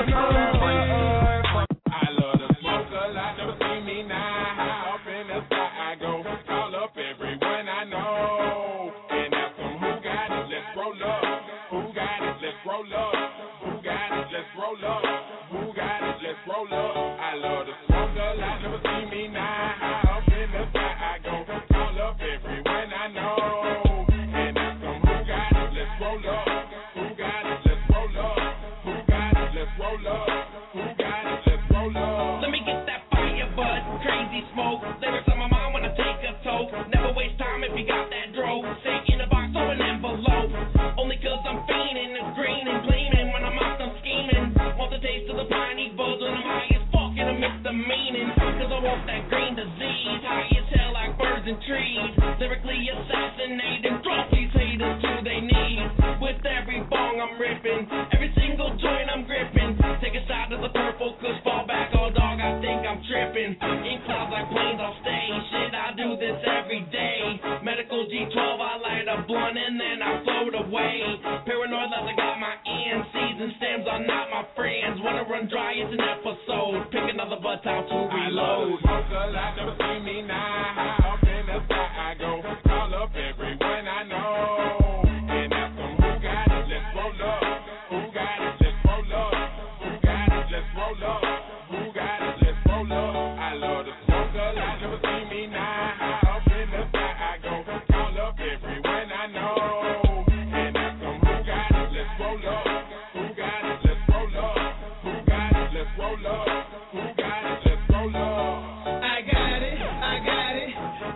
I love to smoke a lot, never see me now. High up in the sky I go, call up everyone I know. And ask them who got it, let's roll up. Who got it, let's roll up. Who got it, let's roll up. Who got it, let's roll up. I love to smoke a lot, never see me now. High up in the sky I go, call up everyone I know. And ask them who got it, let's roll up. Who got it, let's roll up. Who got it, let's roll up. Who got it, let's roll up. Let me get that fire bud, crazy smoke. Lyrics on my mind when I take a toke. Never waste time if you got that dro. Say in a box or an envelope. Only cause I'm fiending and green and gleaming. When I'm out, I'm scheming. Want the taste of the piney buzz when I'm high as fuck and I miss the meaning. Cause I want that green disease. High as hell like birds and trees. Lyrically assassinating. Drop these haters to they knees. With every bong I'm ripping. Every single joint I'm gripping. Take a shot of the purple cause fall back. Oh dog, I think I'm tripping. In clouds like planes off stage. Shit, I do this every day. Medical G twelve, I light a blunt and then I float away. Paranoid as I got my E N Cs and stems are not my friends. Wanna run dry, it's an episode. Pick another butt out to reload. I love to smoke a lot, never see me now. High up in the sky I go, call up everyone I know. And ask them who got it, let's roll up. Who got it, let's roll up. Who got it, let's roll up. Who got it, let's roll up. I love to smoke a lot, never see me now. High up in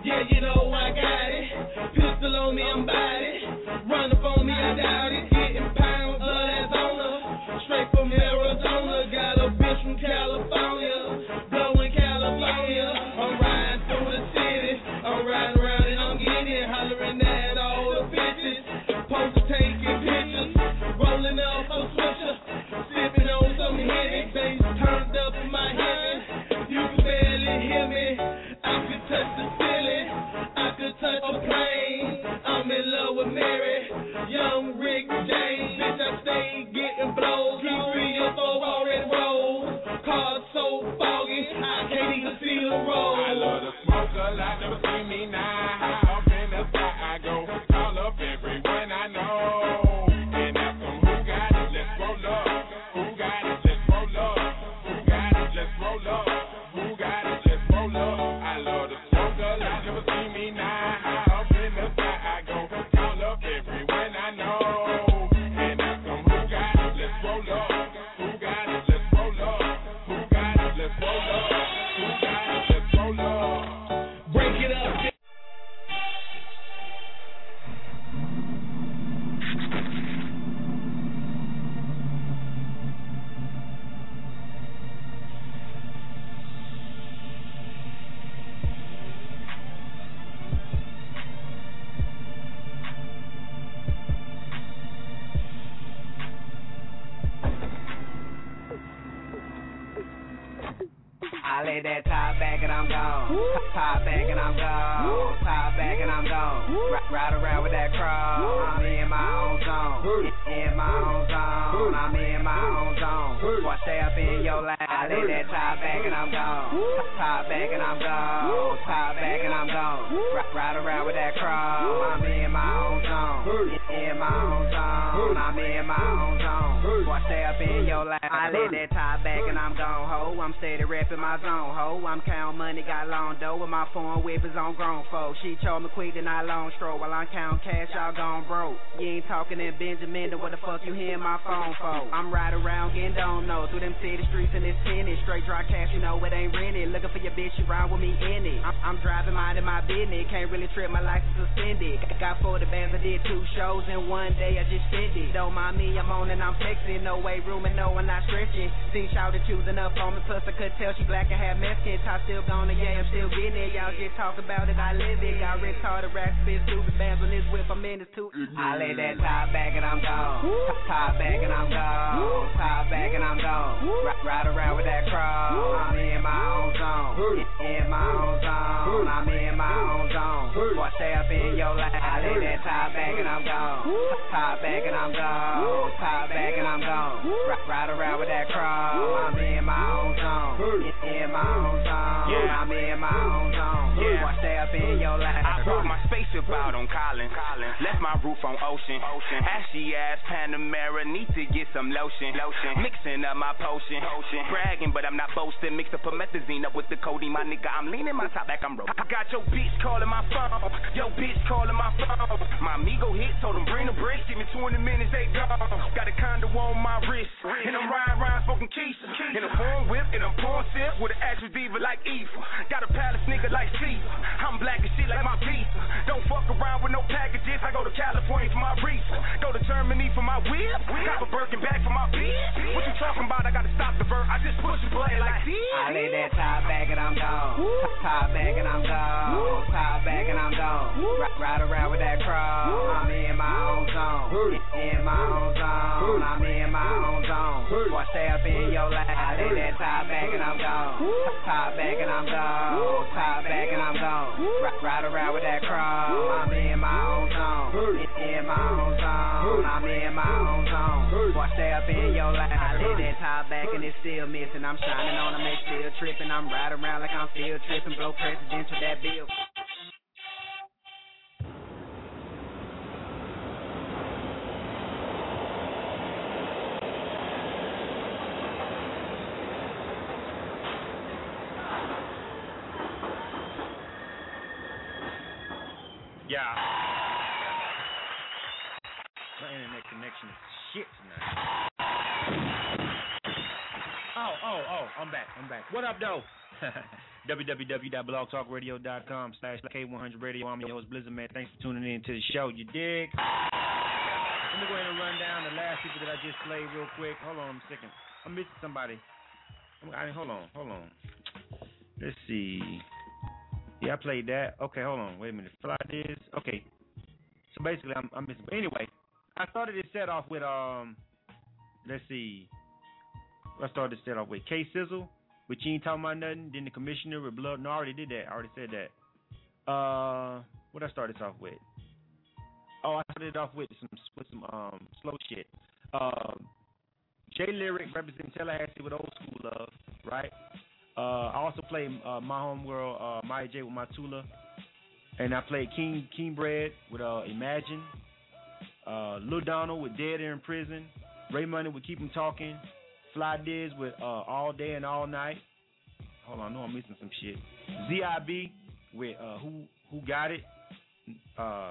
Yeah, you know I got it. Pistol on me, I'm bout it. Run up on me, I doubt it. Getting pounds of that owner. Straight from Arizona. Got a bitch from California. Blowing California. I'm riding through the city. I'm riding around and I'm getting hollering at all the bitches. Poster taking pictures. Rolling up a swisher. Sipping on some Henny. Bass turned up in my head. You can barely hear me. I could touch the ceiling. I could touch a plane. I'm in love with Mary. Young Rick James. Bitch, I stay getting blows. Two, three, or four already rolled. Car so foggy, I can't even see the road. I love to smoke a lot, never see me now. How up in the sky I go. Call up everyone I know. And ask them who got it, let's roll up. Who got it, let's roll up. Who got it, let's roll up. Who got it, let's roll up. I love to smoke a lot, never see me now. How up in the sky I go. Call up everyone I know. And ask them who got it, let's roll up. Who got it, let's roll up. Who got it, let's roll up. Who got it, let's roll up. Break it up. I lay that top back and I'm gone. Top back and I'm gone. Top back and I'm gone. R- ride around with that crowd. I'm in my own zone. In my own zone. I'm in my own zone. Boy, stay up in your line. I lay that top back and I'm gone. Top back and I'm gone. Top back and I'm gone. R- ride around with that crowd. I'm in my own zone. In my own zone. I'm in my own zone. Boy, stay up in your line. I lay that top back and I'm gone, ho. I'm steady repping my zone, ho. I'm counting money, got long dough, with my foreign whip is on grown folks. She told me quick, then I long stroll while I'm counting cash, y'all gone broke. You ain't talking in Benjamin, then what the fuck you hearing my phone for? I'm riding around getting don't know through them city streets and it's tennis. Straight dry cash, you know it ain't rented. Looking for your bitch, you ride with me in it. I'm, I'm driving minding my business, can't really trip, my license suspended. Got forty bands, I did two shows in one day, I just spent it. Don't mind me, I'm on and I'm flexing. No way room and no, I'm not stretching. Seen shouted choosing up on me, plus I could tell she black and have Mexican. Top still gone, yeah, I'm still getting it. Y'all just talk about it, I live it. Got retarded racks, spit stupid bands on this whip, I'm in this too. I lay that top back and I'm gone. Top back and I'm gone. Top back and I'm gone. R- ride around with that crowd. I'm in my own zone. In my own zone. I'm in my own zone. Boy, stay up in your line. I lay that top back and I'm gone. Top back and I'm gone. Top back and I'm gone. R- ride around with that crowd. I'm in my own zone. In my own zone. Yeah. I'm in my own zone. Yeah. Boy, stay up in your line. I brought my spaceship out on Collins. Left my roof on Ocean. Ocean. Ashy ass Panamera, need to get some lotion. Lotion. Mixing up my potion. Potion. Bragging, but I'm not boasting. Mix up promethazine up with the codeine, my nigga. I'm leaning my top back, I'm rolling. I got your bitch calling my phone. Yo bitch calling my phone. My amigo hit, told him bring the bricks. Give me twenty minutes, they gone. Got a condo on my wrist. And I'm riding around smoking Keisha. In a foreign whip, and I'm pouring sip with an actual diva like Eva. Got a palace nigga like Caesar. I'm black as shit like my pizza. Don't fuck around with no packages. I go to California for my reefer. Go to Germany for my whip. Got a Birkin bag for my bitch. What you talking about? I gotta stop the vert. I just push the button like this. I lay that top back and I'm gone. Top back and I'm gone. Top back and I'm gone. R- ride around with that crowd. I'm in my own zone. In my own zone. I'm in my own zone. Boy, stay up in your line. I lay that top back and I'm gone. Top back and I'm gone. Top back and I'm gone. R- ride around with that crowd. I'm in my own zone. In my own zone. I'm in my own zone. Boy, stay up in your line. I lay that top back and it's still missing. I'm shining on them, they still tripping. I'm riding around like I'm still tripping. Blow presidential that bill. Yeah. My internet connection is shit tonight. Oh, oh, oh, I'm back, I'm back. What up, though? w w w dot blog talk radio dot com slash K one hundred radio. I'm your host, Blizzard, man. Thanks for tuning in to the show. You dig? Let me go ahead and run down the last people that I just played real quick. Hold on a second. I'm missing somebody. I, hold on, hold on. Let's see. Yeah, I played that. Okay, hold on. Wait a minute. Fly this. Okay. So basically, I'm, I'm missing. But anyway, I started this set off with, um, let's see. I started this set off with K Sizzle, with You Ain't Talking About Nothing. Then the Commissioner with Blood. No, I already did that. I already said that. Uh, what I started this off with? Oh, I started it off with some with some um slow shit. Um, J Lyric representing Tallahassee with Old School Love, right? Uh, I also played uh, My Homegirl, uh, Maya J with My Tula, and I played King King Bread with uh, Imagine, uh, Lil Donald with Dead Air in Prison, Ray Money with Keep 'Em Talking, Fly Diz with uh, All Day and All Night. Hold on, I know I'm missing some shit. Z I B with uh, Who Who Got It, uh,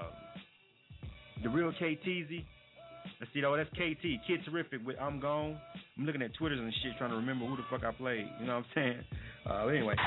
The Real K T Z. Let's see, though, that's K T, Kid Terrific with I'm Gone. I'm looking at Twitters and shit trying to remember who the fuck I played. You know what I'm saying? Uh, anyway.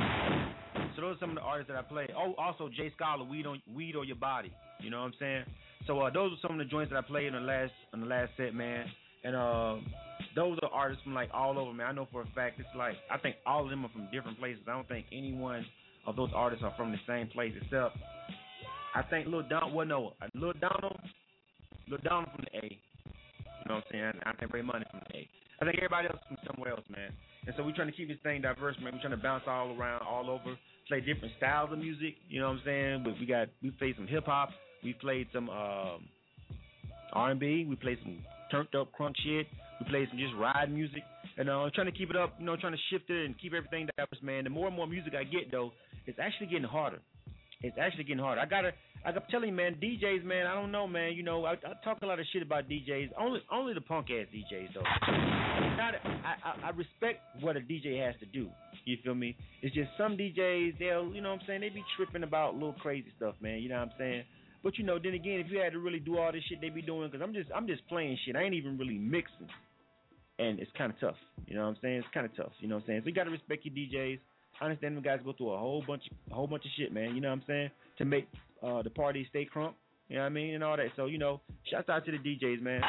So those are some of the artists that I played. Oh, also Jay Scholar, Weed on Weed or Your Body. You know what I'm saying? So uh, those are some of the joints that I played in the last in the last set, man. And uh, those are artists from like all over, man. I know for a fact it's like I think all of them are from different places. I don't think any one of those artists are from the same place except I think Lil Don. Well, no, Lil Donald. Lil Donald from the A. You know what I'm saying? I think Ray Money from the A. I think everybody else from somewhere else, man. And so we're trying to keep this thing diverse, man. We're trying to bounce all around, all over, play different styles of music. You know what I'm saying? But we got we played some hip hop, we played some um, R and B, we played some turned up crunk shit, we played some just ride music, and uh, trying to keep it up. You know, trying to shift it and keep everything diverse, man. The more and more music I get, though, it's actually getting harder. It's actually getting harder. I gotta, I'm telling you, man, D Js, man, I don't know, man. You know, I, I talk a lot of shit about D Js. Only, only the punk ass D Js, though. Not, I, I, I respect what a D J has to do. You feel me? It's just some D Js, they'll, you know what I'm saying, they be tripping about little crazy stuff, man. You know what I'm saying? But you know, then again, if you had to really do all this shit they be doing, because I'm just, I'm just playing shit. I ain't even really mixing, and it's kind of tough. You know what I'm saying? It's kind of tough. You know what I'm saying? So you gotta respect your D Js. I understand them guys go through a whole bunch, of, a whole bunch of shit, man. You know what I'm saying? To make uh, the party stay crunk. You know what I mean? And all that. So you know, shouts out to the D Js, man.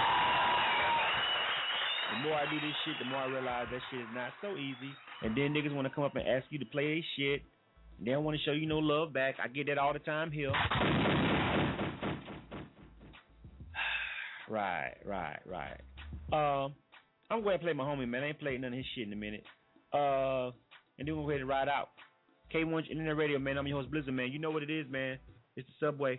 The more I do this shit, the more I realize that shit is not so easy. And then niggas want to come up and ask you to play their shit. And they don't want to show you no love back. I get that all the time here. Right, right, right. Um, I'm going to play my homie, man. I ain't played none of his shit in a minute. Uh, and then we're ready to ride out. K one Internet Radio, man. I'm your host, Blizzard, man. You know what it is, man. It's the Subway.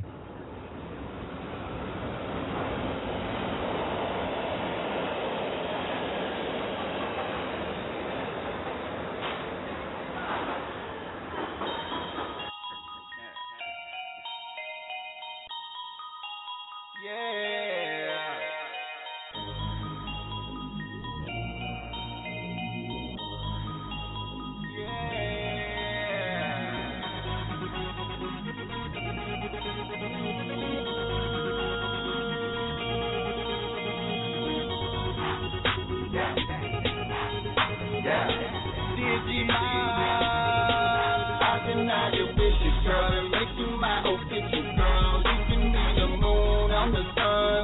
Girl, and make you my official girl. You can be the moon, I'm the sun.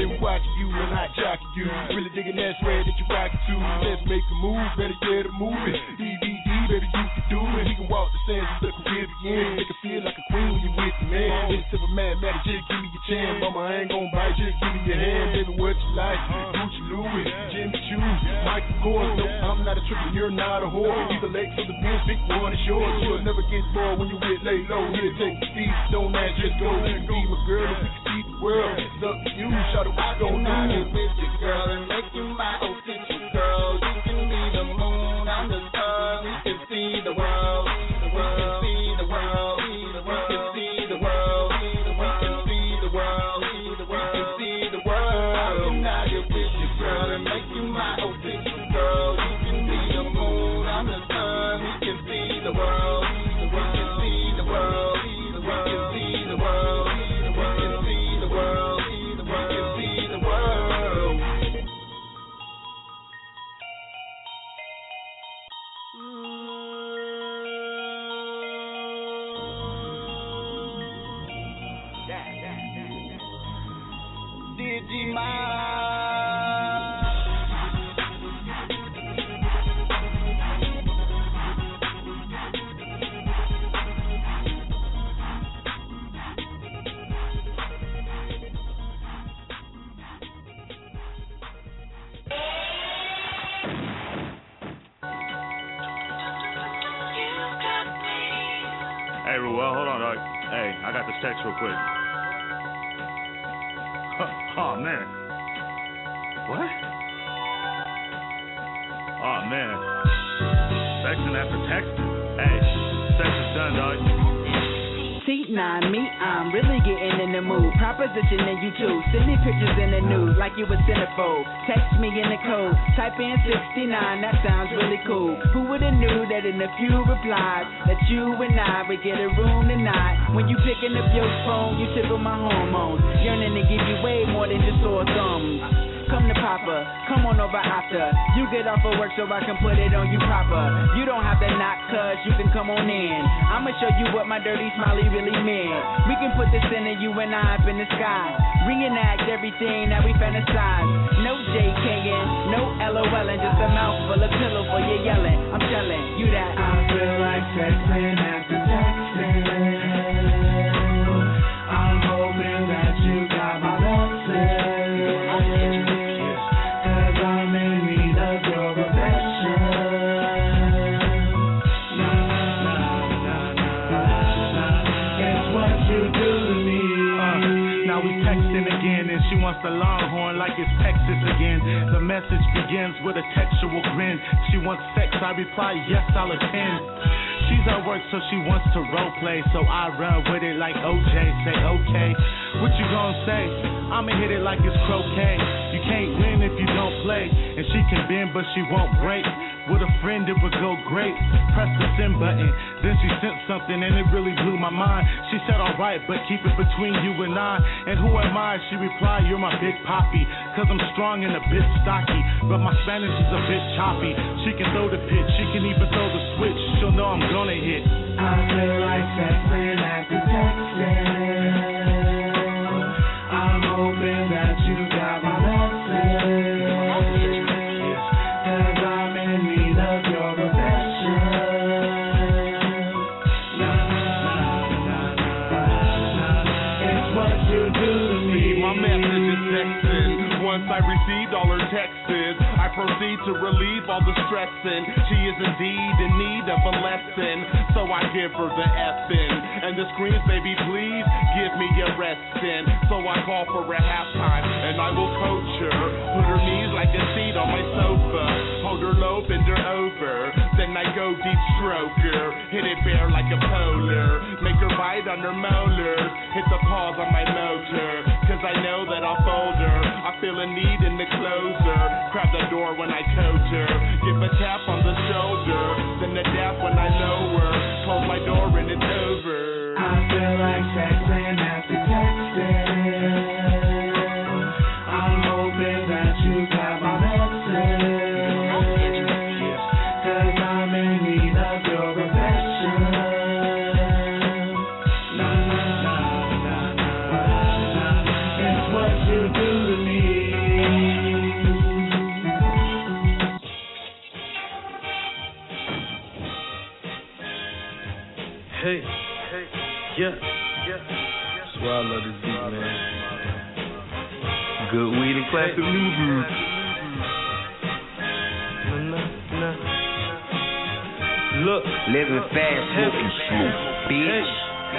been watching you and I jocking you. Really digging that swag that you rockin' to. Let's make a move, better get a move it. D V D, baby, you can do it. We can walk the sands of the Caribbean. Make it feel like a queen when you with me, man. This type of mathematics, just give me your chance. Mama, I ain't gon' bite, just give me your hand. Baby, what you like? Gucci, Louis, Jimmy Choo, Michael Kors. No, I'm not a trick and you're not a whore. Either legs or the bench, big one is yours. You'll never get bored when you with lay low. Here, take the speed, don't ask, just go. You can be my girl if we can see the world. It's up to you, shout it, what you gon' do? Get with you, girl, and make you my official girl. You can be the moon, I'm the sun. We can see the world. We can see the world. We can see the world. We can see the world. We can see the world. I can now get with you, girl, and make you my official girl. You can be the moon, I'm the sun. We can see the world. We can see the world. We can see the world. We can see the world. We can see the world. Hey, Ruel, hold on, dog. Hey, I got this text real quick. Oh, man. What? Oh, man. Texting after texting. Hey, sex is done, dog. T nine, me, I'm really getting in the mood. Propositioning you too. Send me pictures in the news like you a centerfold. Text me in the code. Type in sixty-nine, that sounds really cool. Who would've knew that in a few replies that you and I would get a room tonight? When you picking up your phone, you tickle my hormones. Yearning to give you way more than just sore thumbs. Come to Papa, come on over after. You get off of work so I can put it on you proper. You don't have to knock, cuz you can come on in. I'ma show you what my dirty smiley really meant. We can put this in and you and I up in the sky. Reenact everything that we fantasize. No JKing, no LOLing, just a mouthful of pillow for your yelling. I'm telling you that I feel like texting after texting. I'm hoping that you got my message. She wants the longhorn like it's Texas again. The message begins with a textual grin. She wants sex, I reply, yes, I'll attend. She's at work, so she wants to role play. So I run with it like O J. Say, okay, what you gonna say? I'ma hit it like it's croquet. You can't win if you don't play. And she can bend, but she won't break. With a friend, it would go great. Press the send button. Then she sent something, and it really blew my mind. She said, alright, but keep it between you and I. And who am I? She replied, you're my big poppy. Cause I'm strong and a bit stocky. But my Spanish is a bit choppy. She can throw the pitch, she can even throw the switch. She'll know I'm gonna hit. I feel like texting after texting. I'm hoping that you got my message. Cause I'm in need of your affection. Nah, nah, nah, nah. It's what you do to me. My message is texting. Once I received all her texts, I proceed to relieve all the stressing. She is indeed in need of a lesson, so I give her the effing. And the screams, baby, please give me a resting. So I call for a halftime, and I will coach her. Put her knees like a seat on my sofa. Hold her low, bend her over. Then I go deep stroke her. Hit it bare like a polar. Make her bite on her molars. Hit the pause on my motor, cause I know that I'll fold her. I feel a need in the closer. Grab the door when I coach her. Give a tap on the shoulder. Then the dap when I lower. Close my door and it's over. I feel like texting after texting. I'm hoping that you got my message. Cause I'm in need of your affection. Nah, nah, nah, nah, nah, nah. It's what you do to me. weed and classic music. Look, living fast, smoking slow, bitch.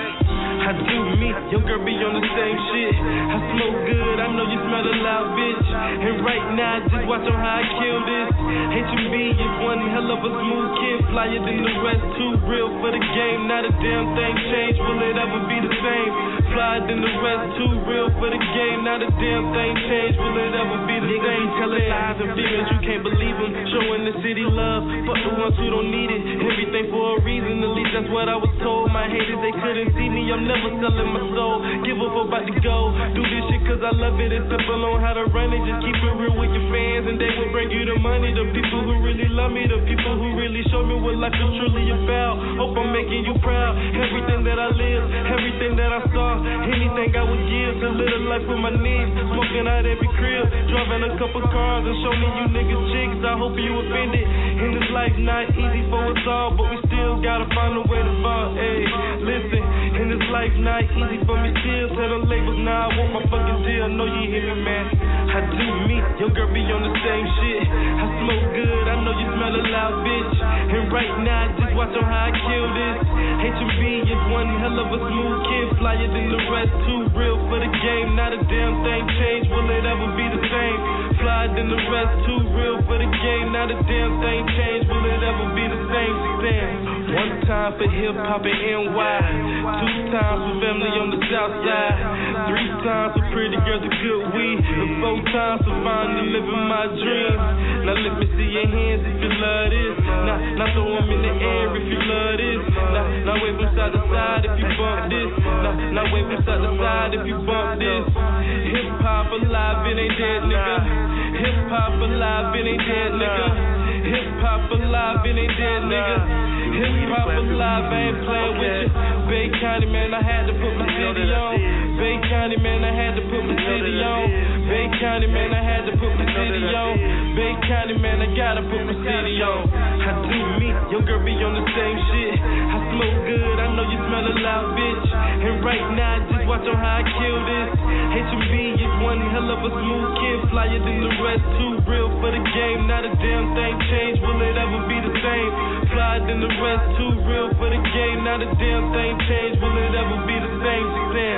I do me, your girl be on the same shit. I smoke good, I know you smell a loud bitch. And right now, just watch on how I kill this. H M B is one hell of a smooth kid, flyer than the rest, too real for the game. Not a damn thing changed, will it ever be the same? Flyer than the rest, too real for the game. Not a damn thing changed, will it ever be the Niggas same? Telling lies and demons, you can't believe them. Showing the city love, fuck the ones who don't need it. Everything for a reason, at least that's what I was told. My haters, they couldn't see me, I'm never selling my soul. Give up about to go. Do this shit cause I love it. It's simple on how to run it. Just keep it real with your fans and they will bring you the money. The people who really love me, the people who really show me what life is truly about. Hope I'm making you proud. Everything that I live, everything that I saw, anything I would give to live a life with my knees. Smoking out every crib, driving a couple cars and showing you niggas chicks. I hope you offended. In this life not easy for us all, but we still gotta find a way to ball. Hey, listen, in this life not easy for me still. Tell the labels now I want my fucking deal. Know you hear me, man. I do me, your girl be on the same shit. I smoke good, I know you smell a loud bitch. And right now, just watch on how I kill this. H M B is one hell of a smooth kid, flyer than the rest, too real for the game. Not a damn thing changed, will it ever be the same? Flyer than the rest, too real for the game. Not a damn thing changed, will it ever be the same? Damn. One time for hip hop and N Y, two times for family on the south side, three times for pretty girls with good weed, and four times for finally living my dream. Now let me see your hands if you love this. Now, now throw them in the air if you love this. Now, now wave them side to side if you bump this. Now, now wave them side to side if you bump this. Hip hop alive, it ain't dead, nigga. Hip hop alive, it ain't dead, nigga. Hip hop alive, it ain't dead, nigga. Hip hop alive, I ain't playing with you. Bay County, man, I had to put my city on. Bay County, man, I had to put my city on. Bay County, man, I had to put my city on. Bay County, man, I gotta put my city on. I do me, your girl be on the same shit. I smoke good, I know you smell a loud bitch. And right now, just watch on how I kill this. H M B is one hell of a smooth kid, flyer than the rest, too real for the game. Not a damn thing changed, will it ever be the same? Flyer than the rest, too real for the game. Not a damn thing changed, will it ever be the same? Damn.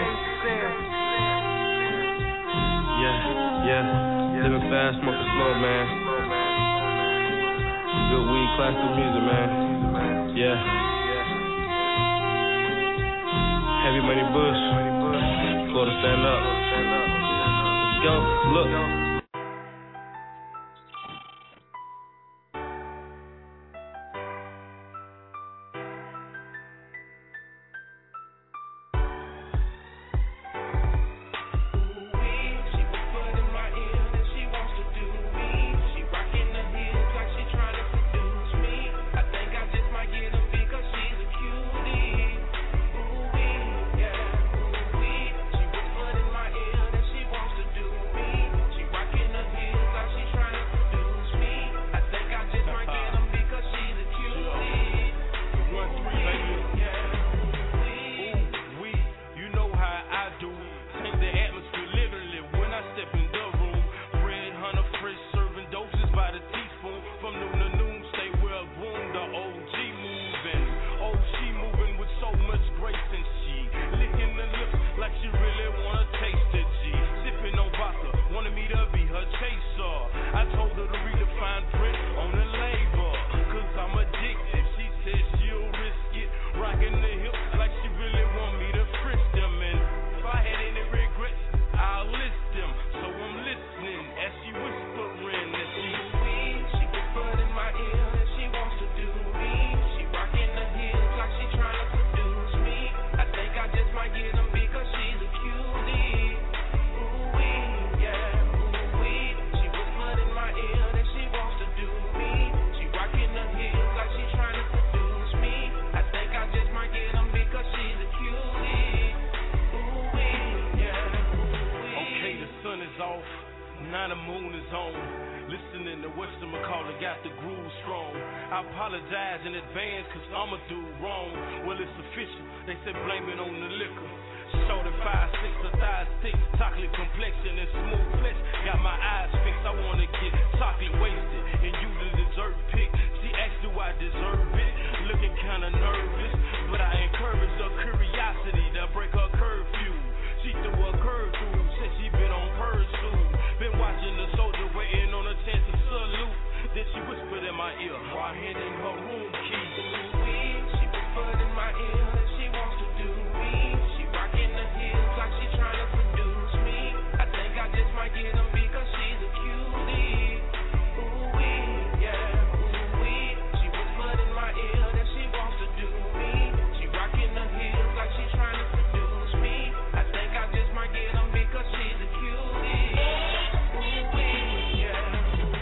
Yeah, yeah, living fast, smoking slow, man. Good weed, classic music, man. Yeah. Heavy Money Bush, Florida stand up. Let's go, look. Now the moon is on. Listening to Western McCall got the groove strong. I apologize in advance cause I'ma do wrong. Well, it's official. They said blame it on the liquor. Shorty five six, her thighs thick, chocolate complexion and smooth flesh. Got my eyes fixed, I wanna get chocolate wasted, and you the dessert pick. She asked, do I deserve it? Looking kinda nervous, but I encourage her curiosity to break her curfew. She threw a curve through since she been on pursuit. Been watching the soldier waiting on a chance to salute. Then she whispered in my ear, while hitting her room key. She whispered in my ear that she wants to do me. She rocking the heels like she trying to seduce me. I think I just might get them because she's a cutie. Ooh wee, yeah, ooh wee. She whispered in my ear that she wants to do me. She rocking the heels like she trying to seduce me. I think I just might get them because she's a cutie. Ooh wee, yeah.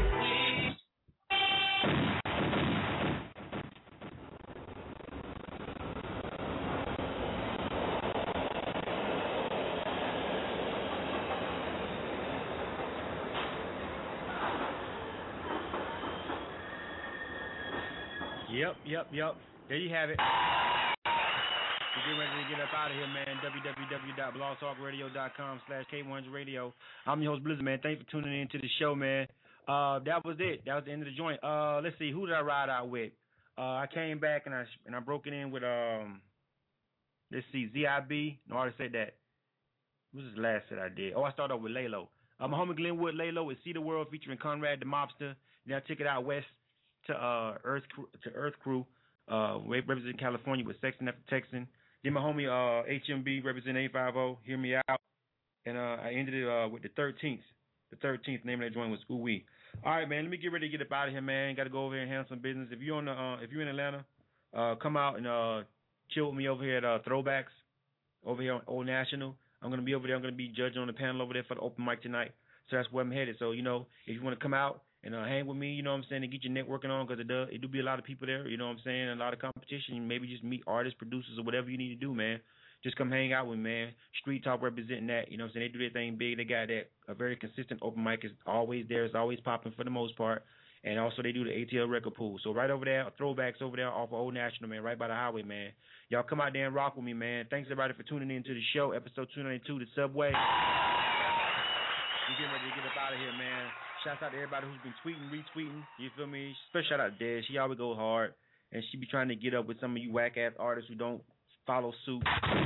Yep, yep, yep. There you have it. We're getting ready to get up out of here, man. w w w dot blog talk radio dot com slash K one hundred radio. I'm your host, Blizzard, man. Thanks for tuning in to the show, man. Uh, that was it. That was the end of the joint. Uh, let's see. Who did I ride out with? Uh, I came back and I and I broke it in with, um, let's see, Z I B. No, I already said that. What was the last set I did? Oh, I started off with Laylo. Uh, my homie Glenwood Laylo with See the World featuring Conrad the Mobster. Then I took it out west to uh Earth to Earth Crew, uh representing California with Sexton After Texan. Then my homie uh H M B representing eight fifty, Hear Me Out, and uh I ended it uh with the thirteenth. The thirteenth name of that joint was Ooh Wee. All right, man. Let me get ready to get up out of here, man. Got to go over here and handle some business. If you're on the uh, if you're in Atlanta, uh come out and uh chill with me over here at uh, Throwbacks over here on Old National. I'm gonna be over there. I'm gonna be judging on the panel over there for the open mic tonight. So that's where I'm headed. So you know, if you want to come out and uh, hang with me, you know what I'm saying, and get your networking on, because it does, it do be a lot of people there, you know what I'm saying, and a lot of competition. Maybe just meet artists, producers, or whatever you need to do, man. Just come hang out with me, man. Street Talk representing that, you know what I'm saying. They do their thing big. They got that a very consistent open mic is always there. It's always popping for the most part. And also they do the A T L record pool. So right over there, Throwbacks over there off of Old National, man, right by the highway, man. Y'all come out there and rock with me, man. Thanks everybody for tuning in to the show, episode two ninety-two, The Subway. We're getting ready to get up out of here, man. Shouts out to everybody who's been tweeting, retweeting. You feel me? Special shout out to Dez. She always go hard, and she be trying to get up with some of you whack ass artists who don't follow suit.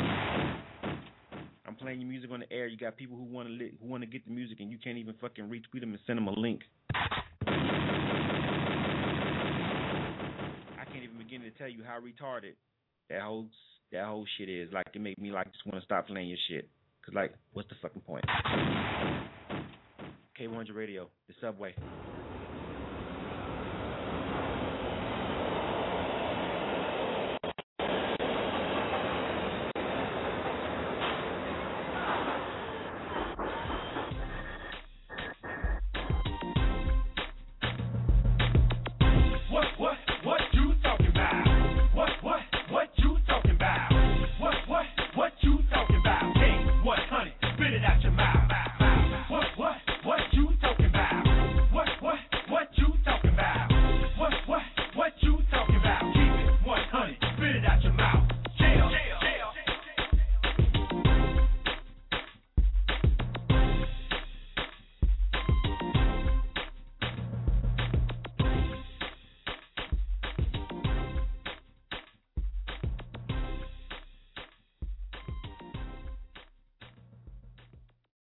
I'm playing your music on the air. You got people who want to li- who want to get the music, and you can't even fucking retweet them and send them a link. I can't even begin to tell you how retarded that whole that whole shit is. Like, it make me like just want to stop playing your shit. Cause like, what's the fucking point? K one hundred Radio, The Subway.